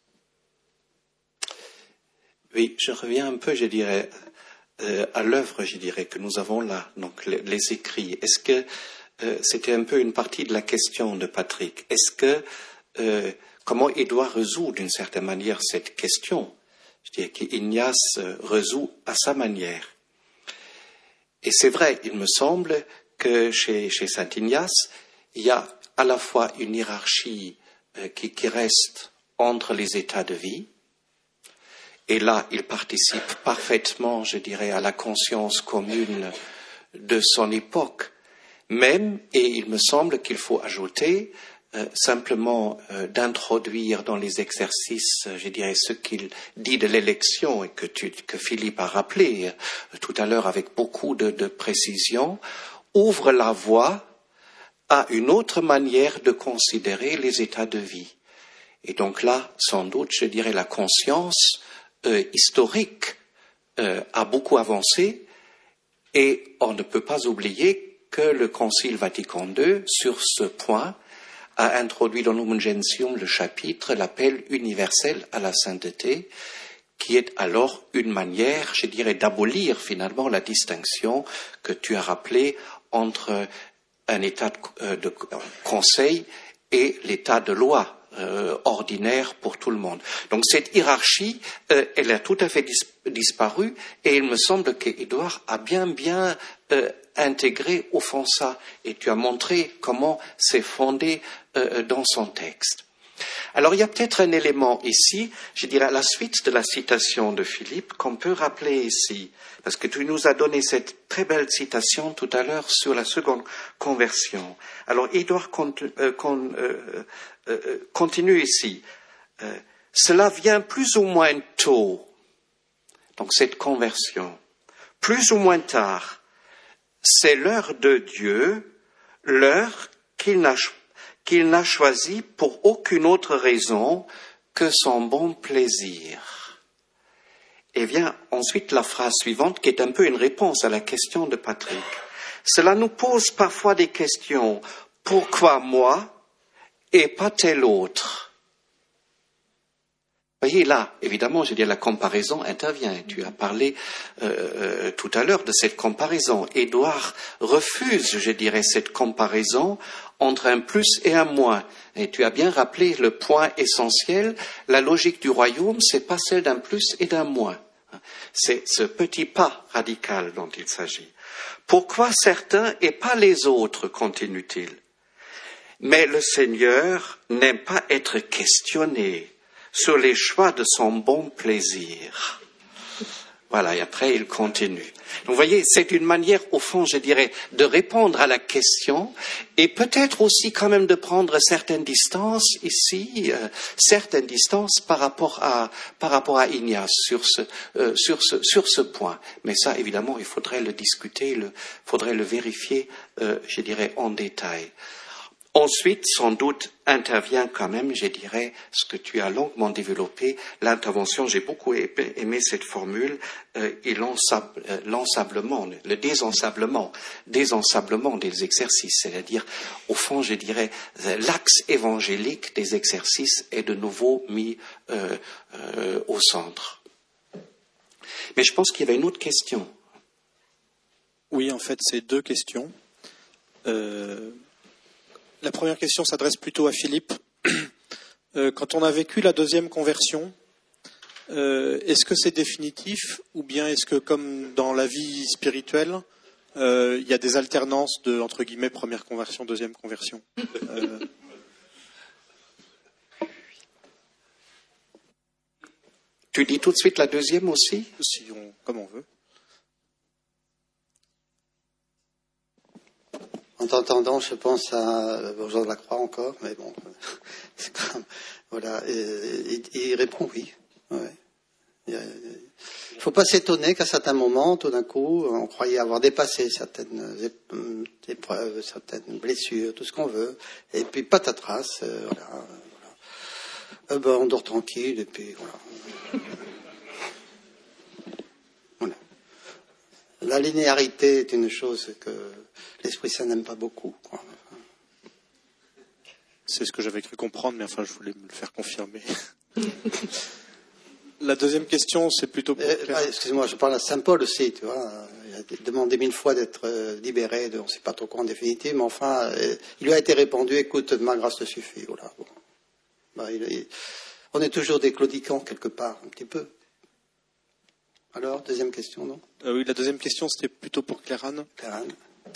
Oui, je reviens un peu, je dirais, à l'œuvre, je dirais, que nous avons là, donc les écrits. Est-ce que c'était un peu une partie de la question de Patrick? Est-ce que comment il doit résoudre d'une certaine manière cette question? Je dirais qu'Ignace résout à sa manière. Et c'est vrai, il me semble que chez saint Ignace, il y a à la fois une hiérarchie qui reste entre les états de vie. Et là, il participe parfaitement, je dirais, à la conscience commune de son époque. Même, et il me semble qu'il faut ajouter, simplement d'introduire dans les exercices, je dirais, ce qu'il dit de l'élection et que Philippe a rappelé tout à l'heure avec beaucoup de précision, ouvre la voie à une autre manière de considérer les états de vie. Et donc là, sans doute, je dirais, la conscience historique a beaucoup avancé et on ne peut pas oublier que le Concile Vatican II, sur ce point, a introduit dans Lumen Gentium le chapitre, l'appel universel à la sainteté, qui est alors une manière, je dirais, d'abolir finalement la distinction que tu as rappelée entre un état de conseil et l'état de loi ordinaire pour tout le monde. Donc cette hiérarchie, elle a tout à fait disparu et il me semble qu'Édouard a bien intégré au fond ça et tu as montré comment c'est fondé dans son texte. Alors il y a peut-être un élément ici, je dirais à la suite de la citation de Philippe, qu'on peut rappeler ici, parce que tu nous as donné cette très belle citation tout à l'heure sur la seconde conversion. Alors Édouard continue ici. Cela vient plus ou moins tôt, donc cette conversion, plus ou moins tard. C'est l'heure de Dieu, l'heure qu'il n'a choisi pour aucune autre raison que son bon plaisir. Et vient ensuite la phrase suivante qui est un peu une réponse à la question de Patrick. Cela nous pose parfois des questions. Pourquoi moi et pas tel autre? Vous voyez là, évidemment, je veux dire, la comparaison intervient. Tu as parlé tout à l'heure de cette comparaison. Édouard refuse, je dirais, cette comparaison entre un plus et un moins. Et tu as bien rappelé le point essentiel. La logique du royaume, c'est pas celle d'un plus et d'un moins. C'est ce petit pas radical dont il s'agit. Pourquoi certains et pas les autres, continue-t-il? Mais le Seigneur n'aime pas être questionné sur les choix de son bon plaisir. Voilà, et après il continue. Donc vous voyez, c'est une manière, au fond, je dirais, de répondre à la question et peut-être aussi quand même de prendre certaines distances ici, certaines distances par rapport à Ignace sur ce point. Mais ça, évidemment, il faudrait le discuter, il faudrait le vérifier, je dirais, en détail. Ensuite, sans doute, intervient quand même, je dirais, ce que tu as longuement développé, l'intervention, j'ai beaucoup aimé cette formule, et l'ensablement, le désensablement des exercices, c'est-à-dire, au fond, je dirais, l'axe évangélique des exercices est de nouveau mis au centre. Mais je pense qu'il y avait une autre question. Oui, en fait, c'est deux questions. La première question s'adresse plutôt à Philippe. Quand on a vécu la deuxième conversion, est-ce que c'est définitif ou bien est-ce que, comme dans la vie spirituelle, il y a des alternances de, entre guillemets, première conversion, deuxième conversion Tu dis tout de suite la deuxième aussi? Comme on veut. En t'entendant, je pense à Jean de la Croix encore, mais bon, c'est quand même, voilà. Il répond oui. Ouais. Il ne faut pas s'étonner qu'à certains moments, tout d'un coup, on croyait avoir dépassé certaines épreuves, certaines blessures, tout ce qu'on veut, et puis patatras, voilà. On dort tranquille, et puis voilà. Voilà. La linéarité est une chose que l'Esprit Saint n'aime pas beaucoup, quoi. C'est ce que j'avais cru comprendre, mais enfin, je voulais me le faire confirmer. La deuxième question, c'est plutôt pour Claire. Excusez-moi, je parle à Saint Paul aussi, tu vois. Il a demandé 1000 fois d'être libéré, on ne sait pas trop quoi en définitive, mais enfin, il lui a été répondu, écoute, ma grâce te suffit. Voilà. Bon. On est toujours des claudicants quelque part, un petit peu. Alors, deuxième question, non? Oui, la deuxième question, c'était plutôt pour Claire-Anne. Claire-Anne.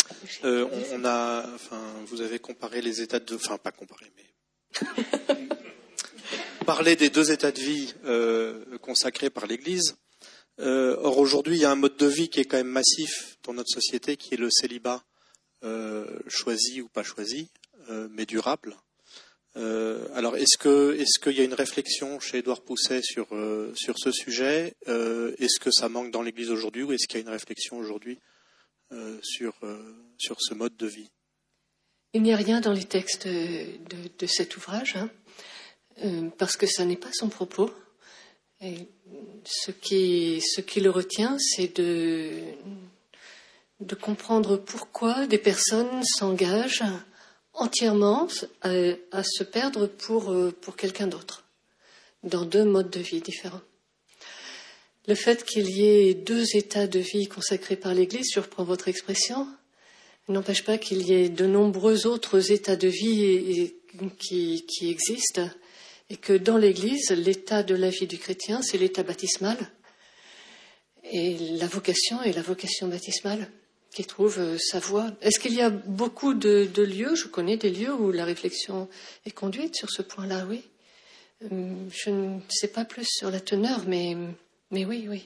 Vous avez comparé les états de... Enfin, pas comparé, mais... parler des deux états de vie consacrés par l'Église. Or, aujourd'hui, il y a un mode de vie qui est quand même massif dans notre société, qui est le célibat, choisi ou pas choisi, mais durable. Alors, est-ce qu'il y a une réflexion chez Édouard Pousset sur ce sujet? Est-ce que ça manque dans l'Église aujourd'hui, ou est-ce qu'il y a une réflexion aujourd'hui sur ce mode de vie? Il n'y a rien dans les textes de cet ouvrage, parce que ça n'est pas son propos. Et ce qui le retient, c'est de comprendre pourquoi des personnes s'engagent entièrement à se perdre pour quelqu'un d'autre, dans deux modes de vie différents. Le fait qu'il y ait deux états de vie consacrés par l'Église, je reprends votre expression, n'empêche pas qu'il y ait de nombreux autres états de vie qui existent, et que dans l'Église, l'état de la vie du chrétien, c'est l'état baptismal, et la vocation est la vocation baptismale qui trouve sa voie. Est-ce qu'il y a beaucoup de lieux? Je connais des lieux où la réflexion est conduite sur ce point-là, oui. Je ne sais pas plus sur la teneur, mais oui.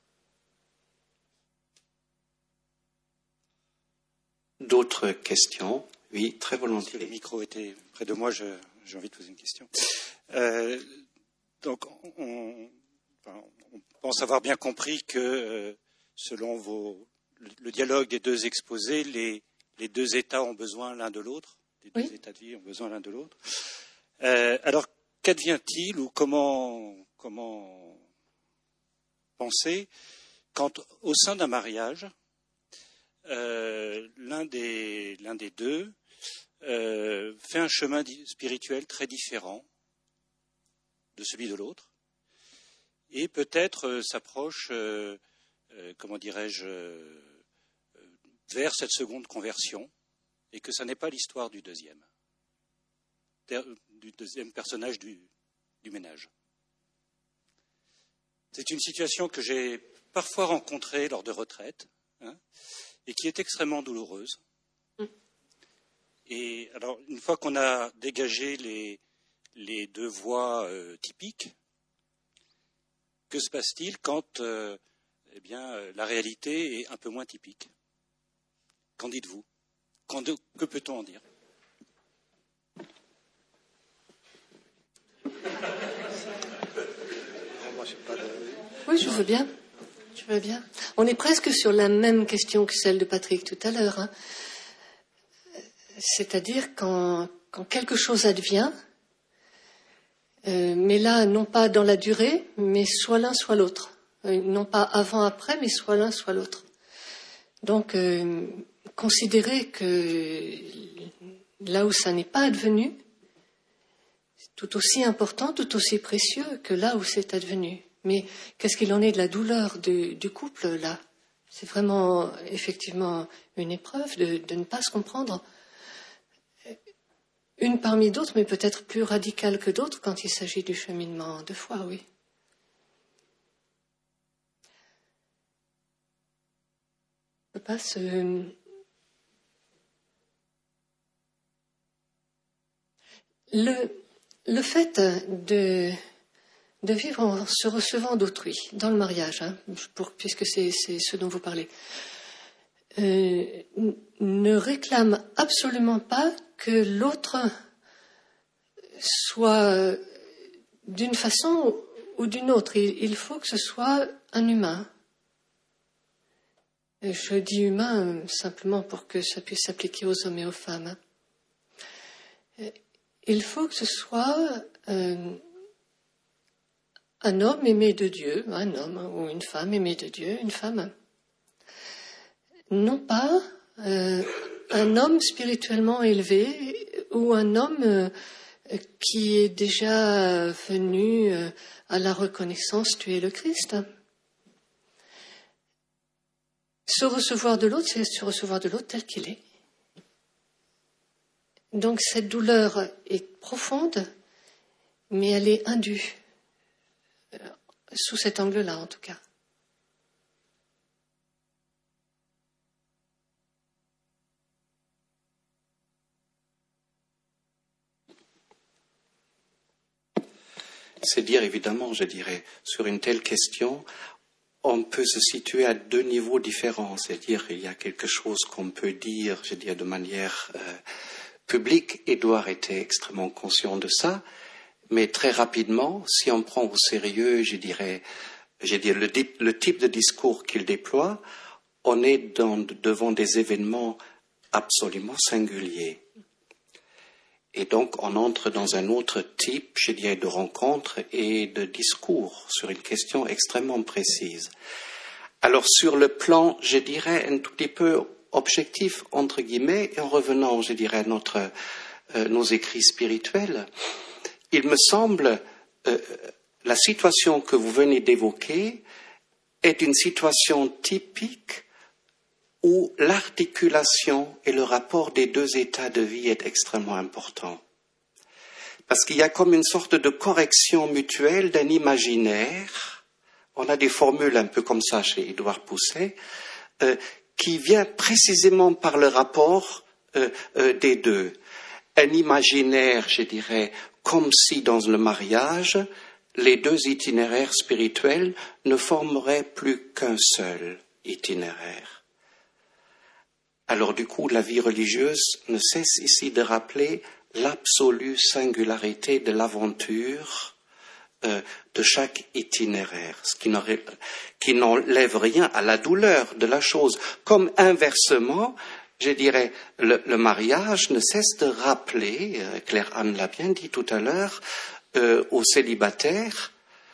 D'autres questions? Oui, très volontiers. Si le micro était près de moi, j'ai envie de poser une question. Donc, on pense avoir bien compris que, selon le dialogue des deux exposés, les deux états ont besoin l'un de l'autre, les deux états de vie ont besoin l'un de l'autre. Alors, qu'advient-il ou comment penser quand, au sein d'un mariage, l'un des deux fait un chemin spirituel très différent de celui de l'autre, et peut-être s'approche, vers cette seconde conversion, et que ce n'est pas l'histoire du deuxième personnage du ménage. C'est une situation que j'ai parfois rencontrée lors de retraites, et qui est extrêmement douloureuse. Et alors, une fois qu'on a dégagé les deux voies typiques, que se passe-t-il quand la réalité est un peu moins typique? Qu'en dites-vous? Que peut-on en dire? Oui, je veux bien. On est presque sur la même question que celle de Patrick tout à l'heure. C'est-à-dire quand quelque chose advient, mais là, non pas dans la durée, mais soit l'un, soit l'autre. Non pas avant-après, mais soit l'un, soit l'autre. Donc, considérer que là où ça n'est pas advenu, c'est tout aussi important, tout aussi précieux que là où c'est advenu. Mais qu'est-ce qu'il en est de la douleur du couple, là? C'est vraiment, effectivement, une épreuve de ne pas se comprendre. Une parmi d'autres, mais peut-être plus radicale que d'autres quand il s'agit du cheminement de foi, oui. Je passe... Le fait de vivre en se recevant d'autrui dans le mariage, puisque c'est ce dont vous parlez, ne réclame absolument pas que l'autre soit d'une façon ou d'une autre. Il faut que ce soit un humain. Je dis humain simplement pour que ça puisse s'appliquer aux hommes et aux femmes. Il faut que ce soit un homme aimé de Dieu, un homme ou une femme aimée de Dieu, une femme. Non pas un homme spirituellement élevé ou un homme qui est déjà venu à la reconnaissance, tu es le Christ. Se recevoir de l'autre, c'est se recevoir de l'autre tel qu'il est. Donc cette douleur est profonde, mais elle est indue, sous cet angle-là en tout cas. C'est dire, évidemment, je dirais, sur une telle question, on peut se situer à deux niveaux différents. C'est-à-dire, il y a quelque chose qu'on peut dire, je dirais, de manière publique. Édouard était extrêmement conscient de ça. Mais très rapidement, si on prend au sérieux, je dirais le type de discours qu'il déploie, on est devant des événements absolument singuliers. Et donc, on entre dans un autre type, je dirais, de rencontre et de discours sur une question extrêmement précise. Alors, sur le plan, je dirais, un tout petit peu objectif, entre guillemets, et en revenant, je dirais, à nos écrits spirituels, il me semble, la situation que vous venez d'évoquer est une situation typique où l'articulation et le rapport des deux états de vie est extrêmement important. Parce qu'il y a comme une sorte de correction mutuelle d'un imaginaire, on a des formules un peu comme ça chez Édouard Pousset, qui vient précisément par le rapport des deux. Un imaginaire, je dirais, comme si dans le mariage, les deux itinéraires spirituels ne formeraient plus qu'un seul itinéraire. Alors du coup, la vie religieuse ne cesse ici de rappeler l'absolue singularité de l'aventure de chaque itinéraire, ce qui n'enlève rien à la douleur de la chose. Comme inversement, je dirais, le mariage ne cesse de rappeler, Claire-Anne l'a bien dit tout à l'heure, aux célibataires,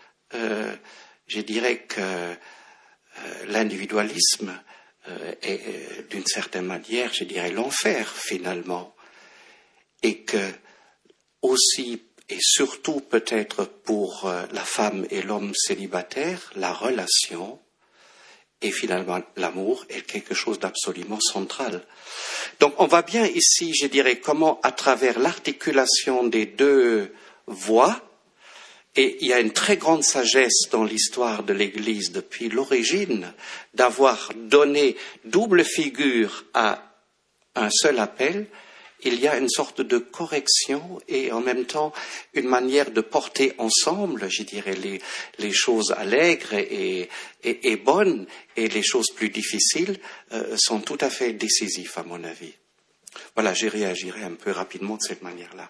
je dirais que l'individualisme est d'une certaine manière, je dirais, l'enfer finalement, et que aussi et surtout peut-être pour la femme et l'homme célibataire, la relation et finalement l'amour est quelque chose d'absolument central. Donc on voit bien ici, je dirais, comment à travers l'articulation des deux voies, et il y a une très grande sagesse dans l'histoire de l'Église depuis l'origine d'avoir donné double figure à un seul appel. Il y a une sorte de correction et en même temps une manière de porter ensemble, je dirais, les choses allègres et bonnes et les choses plus difficiles sont tout à fait décisives à mon avis. Voilà, j'y réagirai un peu rapidement de cette manière-là.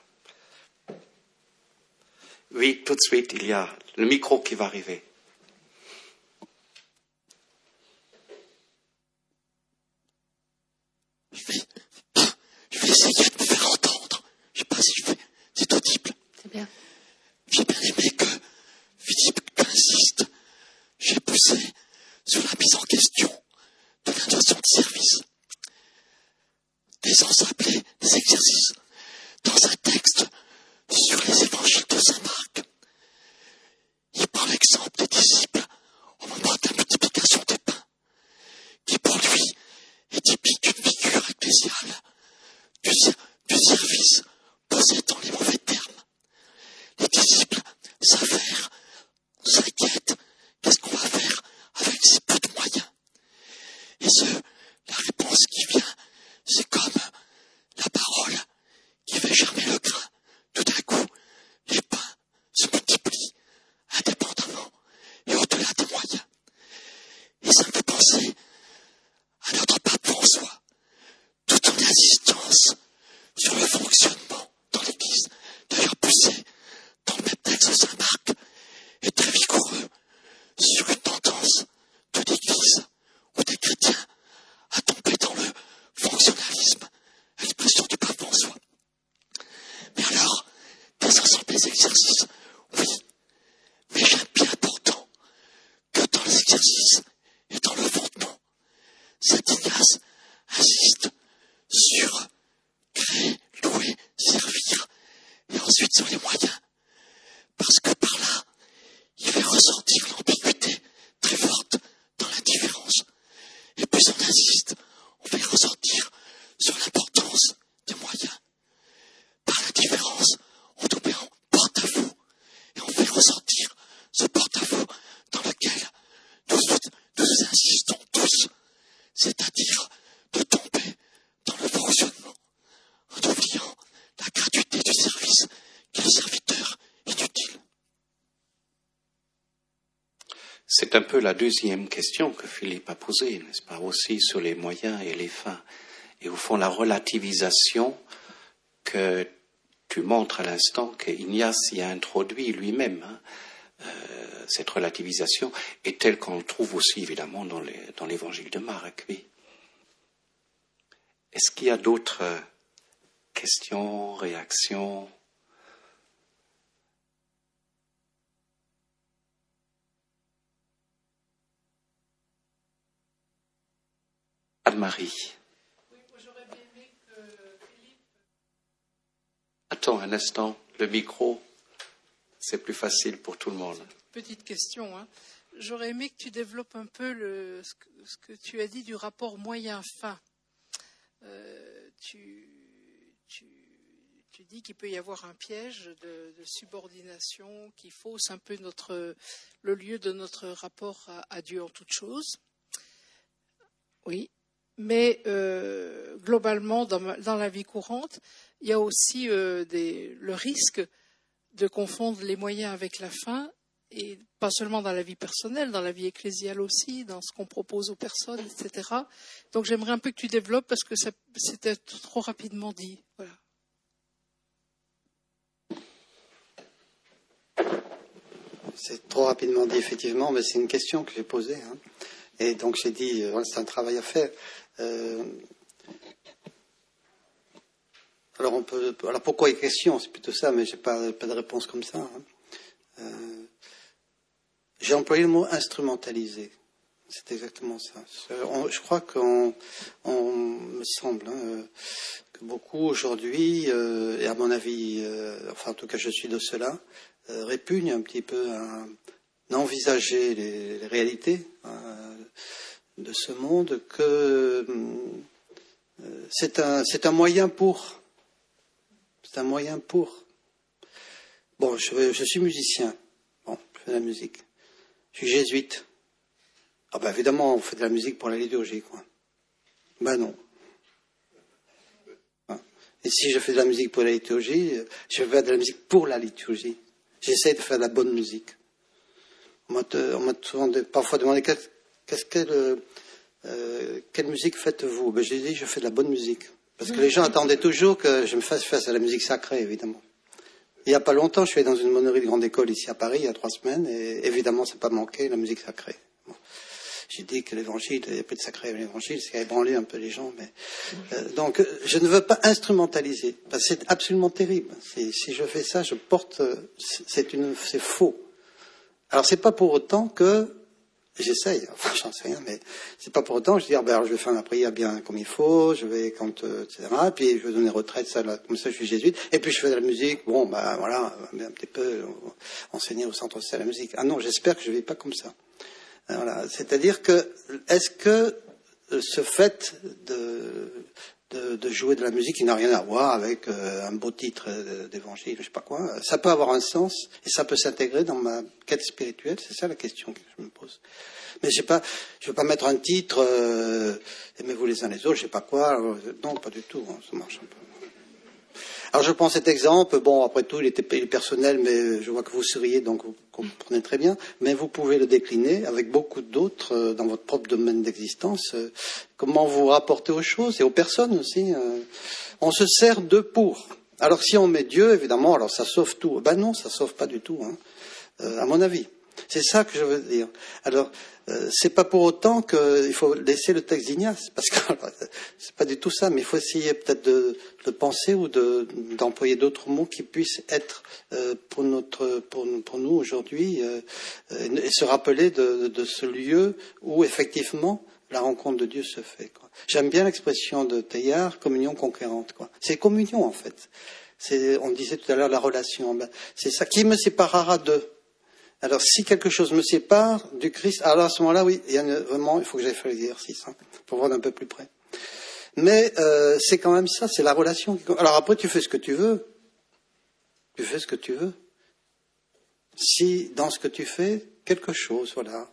Oui, tout de suite, il y a le micro qui va arriver. Je vais essayer de me faire entendre. Je ne sais pas si c'est audible. C'est bien. J'ai bien aimé que Philippe insiste. J'ai poussé sur la mise en question de la notion de service. Des ensembles, des exercices dans un texte sur les évangiles de saint Marc. Il prend l'exemple des disciples au moment de la multiplication des pains, qui pour lui est typique d'une figure ecclésiale, du service posé dans les mauvais termes. Les disciples s'affairent, s'inquiètent, qu'est-ce qu'on va faire avec si peu de moyens? Et la réponse qui vient, c'est comme la parole qui fait germer le grain. Tout d'un coup, les pains se multiplient indépendamment et au-delà des moyens. Et ça me fait penser à notre pape François, toute son insistance sur le fonctionnement dans l'Église. D'ailleurs, poussé dans le même texte de saint Marc, est très vigoureux sur une tendance de l'Église ou des chrétiens à tomber dans le fonctionnalisme, à l'expression du pape François. Mais alors, des ensembles des exercices, oui, mais j'aime bien pourtant que dans les exercices et dans le fondement, saint Ignace insiste sur créer, louer, servir. C'est un peu la deuxième question que Philippe a posée, n'est-ce pas, aussi sur les moyens et les fins. Et au fond, la relativisation que tu montres à l'instant, qu'Ignace y a introduit lui-même, cette relativisation est telle qu'on le trouve aussi évidemment dans l'évangile de Marc, oui. Est-ce qu'il y a d'autres questions, réactions? Anne-Marie. Oui, moi j'aurais bien aimé que Philippe... Attends un instant, le micro, c'est plus facile pour tout le monde. Petite question, hein. J'aurais aimé que tu développes un peu ce que tu as dit du rapport moyen-fin. Tu dis qu'il peut y avoir un piège de subordination qui fausse un peu le lieu de notre rapport à Dieu en toute chose. Oui, mais globalement, dans la vie courante, il y a aussi le risque de confondre les moyens avec la fin, et pas seulement dans la vie personnelle, dans la vie ecclésiale aussi, dans ce qu'on propose aux personnes, etc. Donc j'aimerais un peu que tu développes parce que c'était trop rapidement dit. Voilà. C'est trop rapidement dit, effectivement, mais c'est une question que j'ai posée. Hein. Et donc j'ai dit, voilà, c'est un travail à faire. Alors pourquoi les questions? C'est plutôt ça, mais j'ai pas de réponse comme ça. Hein. J'ai employé le mot instrumentaliser. C'est exactement ça. Je crois qu'on me semble que beaucoup aujourd'hui, et à mon avis, enfin en tout cas je suis de cela, répugnent un petit peu à envisager les réalités de ce monde, que c'est un moyen pour. C'est un moyen pour. Bon, je suis musicien. Bon, je fais de la musique. Je suis jésuite. Ah ben évidemment, on fait de la musique pour la liturgie, quoi. Ben non. Et si je fais de la musique pour la liturgie, je fais de la musique pour la liturgie. J'essaie de faire de la bonne musique. On m'a parfois demandé quelle musique faites-vous? Ben, j'ai dit, je fais de la bonne musique. Parce que les gens attendaient toujours que je me fasse faire de la musique sacrée, évidemment. Il n'y a pas longtemps, je suis allé dans une monerie de grande école ici à Paris, il y a 3 semaines, et évidemment, ça n'a pas manqué, la musique sacrée. Bon. J'ai dit que l'évangile, il n'y a pas de sacré à l'évangile, c'est ébranler un peu les gens. Mais, donc, je ne veux pas instrumentaliser, parce que c'est absolument terrible. Si je fais ça, je porte, c'est faux. Alors, c'est pas pour autant que j'essaye, enfin, j'en sais rien, mais c'est pas pour autant que je dis, alors je vais faire ma prière bien comme il faut, je vais etc. Puis je vais donner retraite, comme ça je suis jésuite, et puis je fais de la musique, bon, ben voilà, un petit peu enseigner au centre social la musique. Ah non, j'espère que je ne vais pas comme ça. Voilà, c'est-à-dire que, est-ce que ce fait de jouer de la musique qui n'a rien à voir avec un beau titre d'évangile, je sais pas quoi, ça peut avoir un sens et ça peut s'intégrer dans ma quête spirituelle, c'est ça la question que je me pose. Mais je veux pas mettre un titre aimez-vous les uns les autres, je sais pas quoi, non, pas du tout, hein, ça marche un peu. Alors je prends cet exemple, bon après tout il est personnel, mais je vois que vous souriez, donc vous comprenez très bien, mais vous pouvez le décliner avec beaucoup d'autres dans votre propre domaine d'existence, comment vous rapportez aux choses et aux personnes aussi. On se sert d'eux pour. Alors si on met Dieu, évidemment, alors ça sauve tout. Ben non, ça sauve pas du tout, hein, à mon avis. C'est ça que je veux dire. Alors, c'est pas pour autant qu'il faut laisser le texte d'Ignace, parce que c'est pas du tout ça, mais il faut essayer peut-être de penser ou d'employer d'autres mots qui puissent être pour nous aujourd'hui et se rappeler de ce lieu où effectivement la rencontre de Dieu se fait, quoi. J'aime bien l'expression de Teilhard, communion conquérante, quoi. C'est communion en fait. On disait tout à l'heure la relation. Ben, c'est ça qui me séparera d'eux. Alors, si quelque chose me sépare du Christ, alors à ce moment-là, oui, vraiment, il faut que j'aille faire l'exercice, hein, pour voir d'un peu plus près. Mais c'est quand même ça, c'est la relation. Alors après, tu fais ce que tu veux. Tu fais ce que tu veux. Si, dans ce que tu fais, quelque chose, voilà,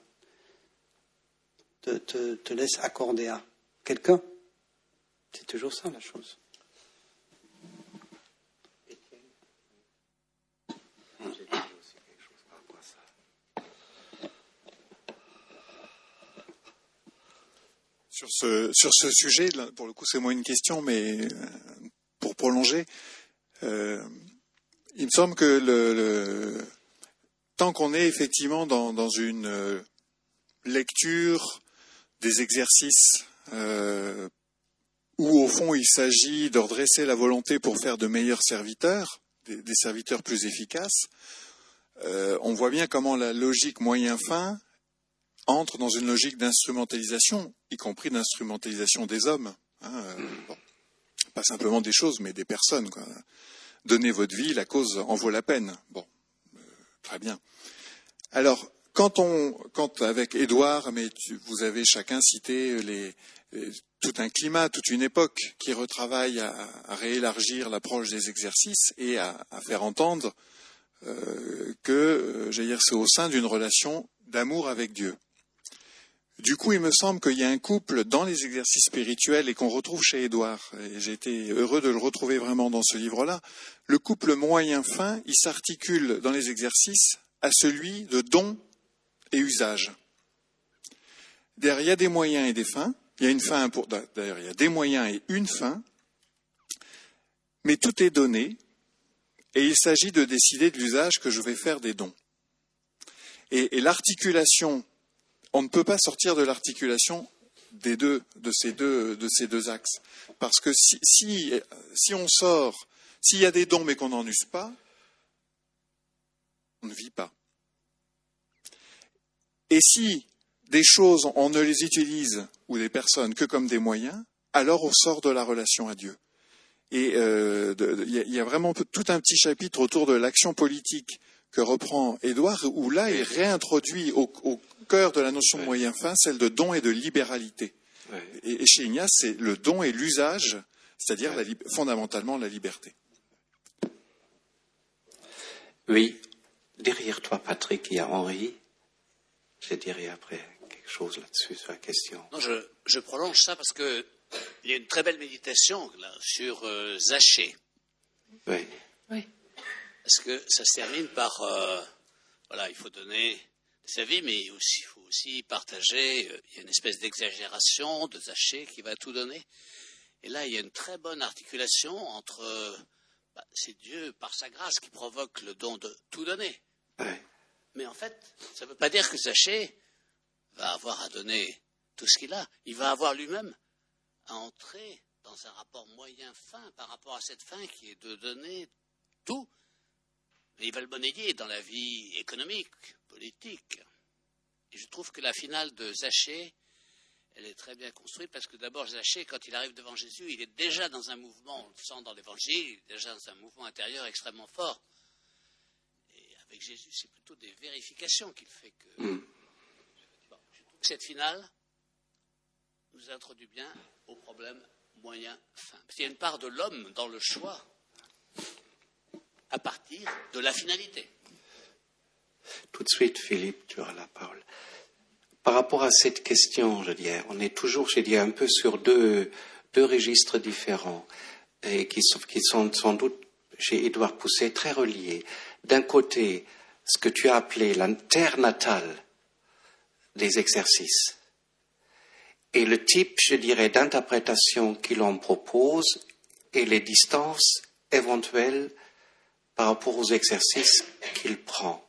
te laisse accorder à quelqu'un, c'est toujours ça, la chose. Sur ce sujet, là, pour le coup, c'est moins une question, mais pour prolonger, il me semble que tant qu'on est effectivement dans une lecture des exercices où, au fond, il s'agit de redresser la volonté pour faire de meilleurs serviteurs, des serviteurs plus efficaces, on voit bien comment la logique moyen-fin entre dans une logique d'instrumentalisation, y compris d'instrumentalisation des hommes. Bon, pas simplement des choses, mais des personnes, quoi. Donnez votre vie, la cause en vaut la peine. Bon, très bien. Alors, quand avec Édouard, mais vous avez chacun cité tout un climat, toute une époque qui retravaille à réélargir l'approche des exercices et à faire entendre que, j'allais dire, c'est au sein d'une relation d'amour avec Dieu. Du coup, il me semble qu'il y a un couple dans les exercices spirituels et qu'on retrouve chez Édouard, et j'ai été heureux de le retrouver vraiment dans ce livre-là. Le couple moyen-fin, il s'articule dans les exercices à celui de don et usage. D'ailleurs, il y a des moyens et des fins. Il y a une fin d'ailleurs, il y a des moyens et une fin, mais tout est donné, et il s'agit de décider de l'usage que je vais faire des dons. Et l'articulation, on ne peut pas sortir de l'articulation de ces deux axes. Parce que si on sort, s'il y a des dons mais qu'on n'en use pas, on ne vit pas. Et si des choses, on ne les utilise, ou des personnes, que comme des moyens, alors on sort de la relation à Dieu. Et il y a vraiment tout un petit chapitre autour de l'action politique que reprend Édouard, où là, il réintroduit au cœur de la notion de moyen fin, celle de don et de libéralité. Et chez Ignace, c'est le don et l'usage, c'est-à-dire fondamentalement la liberté. Oui, derrière toi, Patrick, il y a Henri. Je dirais après quelque chose là-dessus, sur la question. Non, je prolonge ça parce que il y a une très belle méditation là, sur Zachée. Oui. Oui. Parce que ça se termine par, voilà, il faut donner sa vie, mais il faut aussi partager. Il y a une espèce d'exagération de Zachée qui va tout donner. Et là, il y a une très bonne articulation entre, c'est Dieu, par sa grâce, qui provoque le don de tout donner. Oui. Mais en fait, ça ne veut pas dire que Zachée va avoir à donner tout ce qu'il a. Il va avoir lui-même à entrer dans un rapport moyen-fin par rapport à cette fin qui est de donner tout. Mais il va le monnayer dans la vie économique, politique. Et je trouve que la finale de Zachée, elle est très bien construite parce que d'abord Zachée, quand il arrive devant Jésus, il est déjà dans un mouvement, on le sent dans l'Évangile, il est déjà dans un mouvement intérieur extrêmement fort. Avec Jésus, c'est plutôt des vérifications qu'il fait que... Bon, je trouve que cette finale nous introduit bien au problème moyen-fin. Parce qu'il y a une part de l'homme dans le choix à partir de la finalité. Tout de suite, Philippe, tu auras la parole. Par rapport à cette question, je dirais, on est toujours, je dirais, un peu sur deux registres différents et qui sont sans doute, chez Édouard Pousset, très reliés. D'un côté, ce que tu as appelé la terre natale des exercices et le type, je dirais, d'interprétation qu'il en propose et les distances éventuelles par rapport aux exercices qu'il prend.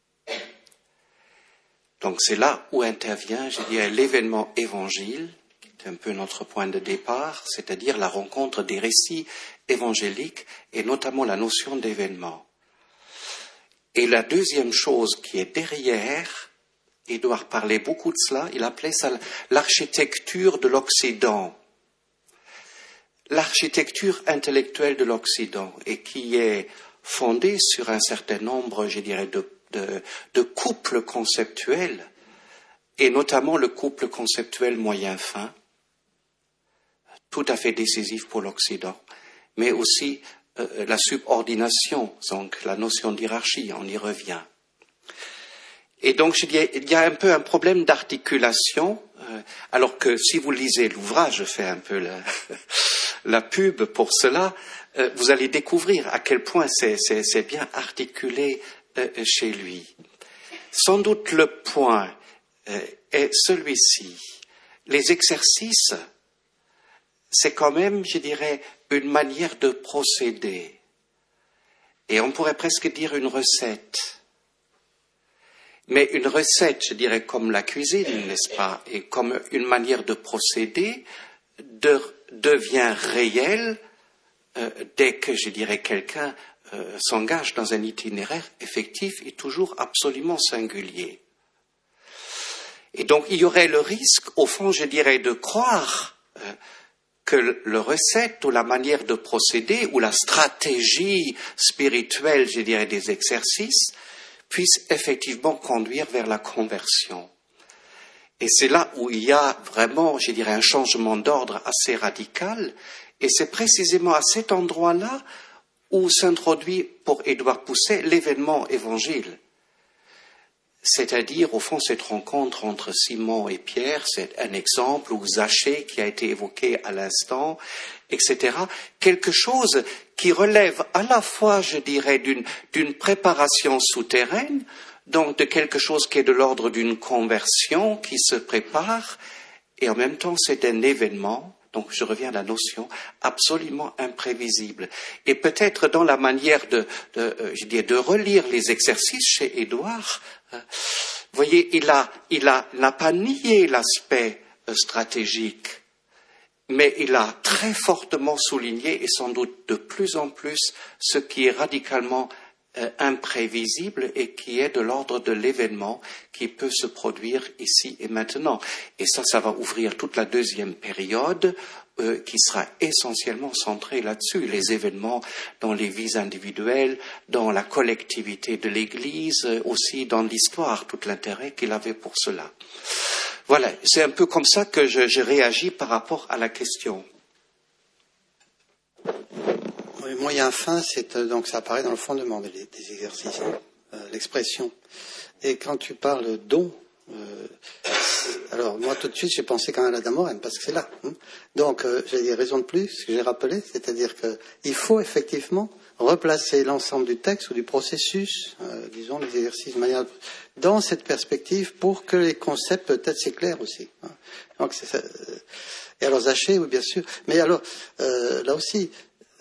Donc c'est là où intervient, je dirais, l'événement évangile, qui est un peu notre point de départ, c'est-à-dire la rencontre des récits évangéliques et notamment la notion d'événement. Et la deuxième chose qui est derrière, Édouard parlait beaucoup de cela, il appelait ça l'architecture de l'Occident. L'architecture intellectuelle de l'Occident, et qui est fondée sur un certain nombre, je dirais, de couples conceptuels, et notamment le couple conceptuel moyen-fin, tout à fait décisif pour l'Occident, mais aussi la subordination, donc la notion d'hierarchie, on y revient. Et donc, je dirais, il y a un peu un problème d'articulation, alors que si vous lisez l'ouvrage, je fais un peu la pub pour cela, vous allez découvrir à quel point c'est bien articulé chez lui. Sans doute le point est celui-ci. les exercices, c'est quand même, je dirais, une manière de procéder. Et on pourrait presque dire une recette. Mais une recette, je dirais, comme la cuisine, n'est-ce pas, et comme une manière de procéder, devient réelle dès que, je dirais, quelqu'un s'engage dans un itinéraire effectif et toujours absolument singulier. Et donc, il y aurait le risque, au fond, je dirais, de croire que le recette ou la manière de procéder ou la stratégie spirituelle, je dirais, des exercices puisse effectivement conduire vers la conversion. Et c'est là où il y a vraiment, je dirais, un changement d'ordre assez radical, et c'est précisément à cet endroit-là où s'introduit pour Édouard Pousset l'événement évangile. C'est-à-dire, au fond, cette rencontre entre Simon et Pierre, c'est un exemple, ou Zachée qui a été évoqué à l'instant, etc. Quelque chose qui relève à la fois, je dirais, d'une préparation souterraine, donc de quelque chose qui est de l'ordre d'une conversion qui se prépare, et en même temps, c'est un événement, donc je reviens à la notion, absolument imprévisible. Et peut-être dans la manière de relire les exercices chez Édouard, vous voyez, n'a pas nié l'aspect stratégique, mais il a très fortement souligné, et sans doute de plus en plus, ce qui est radicalement imprévisible et qui est de l'ordre de l'événement qui peut se produire ici et maintenant. Et ça va ouvrir toute la deuxième période qui sera essentiellement centrée là-dessus. Les événements dans les vies individuelles, dans la collectivité de l'Église, aussi dans l'histoire, tout l'intérêt qu'il avait pour cela. Voilà, c'est un peu comme ça que je réagis par rapport à la question. Oui, moyen fin, donc ça apparaît dans le fondement des exercices, l'expression. Et quand tu parles don, alors moi tout de suite j'ai pensé quand même à la Damorème, parce que c'est là. Donc j'ai des raisons de plus, ce que j'ai rappelé, c'est-à-dire qu'il faut effectivement replacer l'ensemble du texte ou du processus, disons les exercices de manière, dans cette perspective pour que les concepts peut-être s'éclairent aussi. Donc c'est ça. Et alors Zachée, oui bien sûr, mais alors là aussi.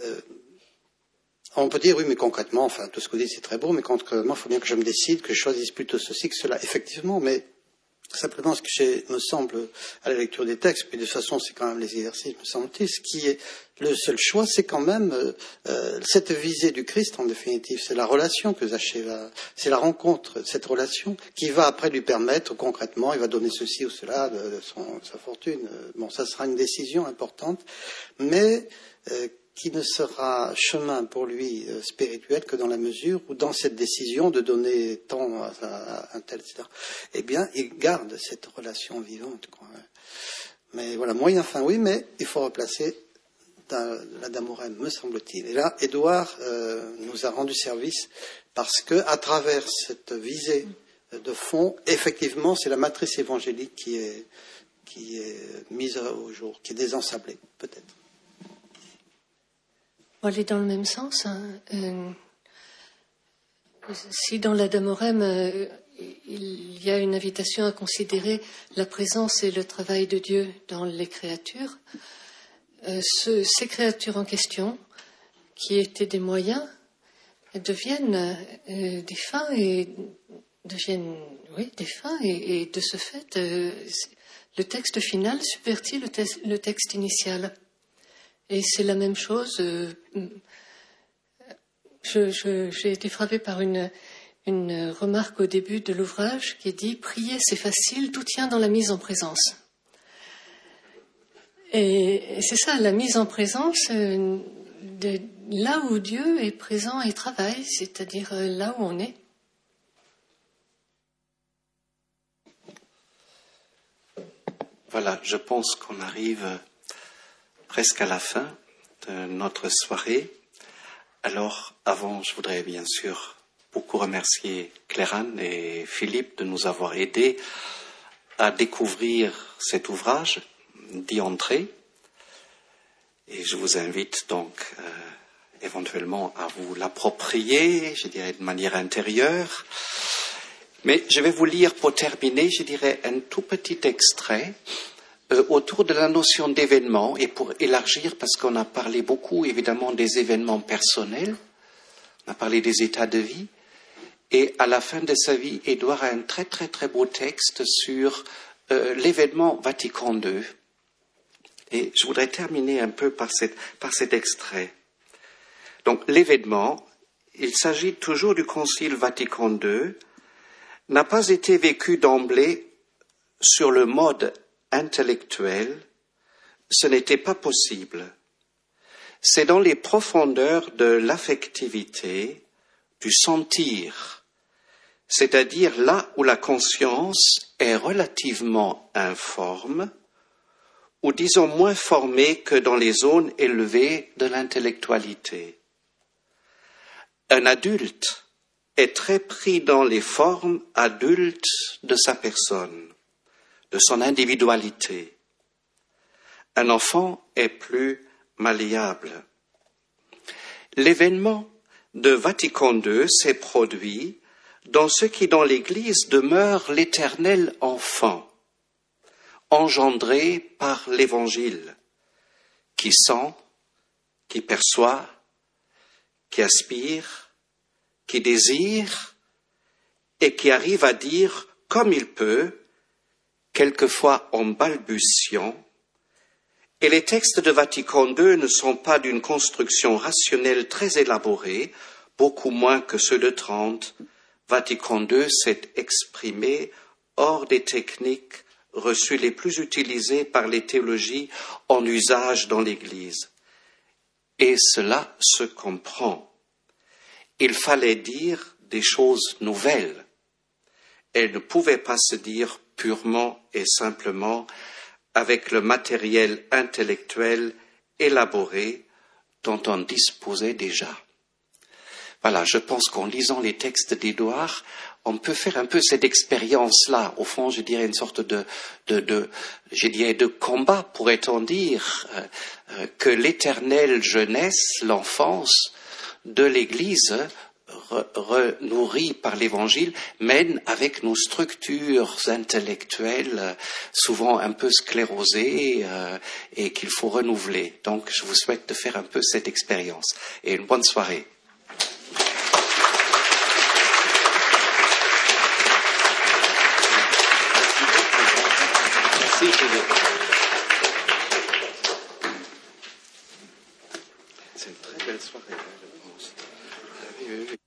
On peut dire, oui, mais concrètement, enfin, tout ce que vous dites, c'est très beau, mais concrètement, il faut bien que je me décide, que je choisisse plutôt ceci que cela. Effectivement, mais simplement, ce que me semble, à la lecture des textes, puis de toute façon, c'est quand même les exercices, me semble-t-il, ce qui est le seul choix, c'est quand même cette visée du Christ, en définitive. C'est la relation que Zachée c'est la rencontre, cette relation, qui va après lui permettre, concrètement, il va donner ceci ou cela de sa fortune. Bon, ça sera une décision importante, mais qui ne sera chemin pour lui spirituel que dans la mesure où, dans cette décision de donner tant à un tel, etc., eh bien, il garde cette relation vivante, quoi. Mais voilà, moyen fin, oui, mais il faut replacer la Damorème, me semble-t-il. Et là, Édouard nous a rendu service parce que, à travers cette visée de fond, effectivement, c'est la matrice évangélique qui est mise au jour, qui est désensablée, peut-être. On va aller dans le même sens. Si dans la Damorème, il y a une invitation à considérer la présence et le travail de Dieu dans les créatures, ces créatures en question, qui étaient des moyens, deviennent des fins et de ce fait, le texte final subvertit le texte initial. Et c'est la même chose. J'ai été frappée par une remarque au début de l'ouvrage qui dit « Prier, c'est facile, tout tient dans la mise en présence ». Et c'est ça, la mise en présence, de là où Dieu est présent et travaille, c'est-à-dire là où on est. Voilà, je pense qu'on arrive presque à la fin de notre soirée. Alors, avant, je voudrais bien sûr beaucoup remercier Claire-Anne et Philippe de nous avoir aidés à découvrir cet ouvrage, d'y entrer. Et je vous invite donc éventuellement à vous l'approprier, je dirais de manière intérieure. Mais je vais vous lire pour terminer, je dirais, un tout petit extrait autour de la notion d'événement, et pour élargir, parce qu'on a parlé beaucoup évidemment des événements personnels, on a parlé des états de vie, et à la fin de sa vie, Édouard a un très très très beau texte sur l'événement Vatican II. Et je voudrais terminer un peu par cet extrait. Donc l'événement, il s'agit toujours du Concile Vatican II, n'a pas été vécu d'emblée sur le mode intellectuel, ce n'était pas possible. C'est dans les profondeurs de l'affectivité, du sentir, c'est-à-dire là où la conscience est relativement informe, ou disons moins formée que dans les zones élevées de l'intellectualité. Un adulte est très pris dans les formes adultes de sa personne, de son individualité. Un enfant est plus malléable. L'événement de Vatican II s'est produit dans ce qui dans l'Église demeure l'éternel enfant, engendré par l'Évangile, qui sent, qui perçoit, qui aspire, qui désire et qui arrive à dire comme il peut, quelquefois en balbutiant. Et les textes de Vatican II ne sont pas d'une construction rationnelle très élaborée, beaucoup moins que ceux de Trente. Vatican II s'est exprimé hors des techniques reçues les plus utilisées par les théologies en usage dans l'Église. Et cela se comprend. Il fallait dire des choses nouvelles. Elles ne pouvaient pas se dire purement et simplement avec le matériel intellectuel élaboré dont on disposait déjà. Voilà, je pense qu'en lisant les textes d'Édouard, on peut faire un peu cette expérience-là. Au fond, je dirais une sorte de combat, pourrait-on dire, que l'éternelle jeunesse, l'enfance de l'Église, renourrie par l'Évangile, mène avec nos structures intellectuelles, souvent un peu sclérosées, et qu'il faut renouveler. Donc, je vous souhaite de faire un peu cette expérience. Et une bonne soirée. C'est une très belle soirée, je pense.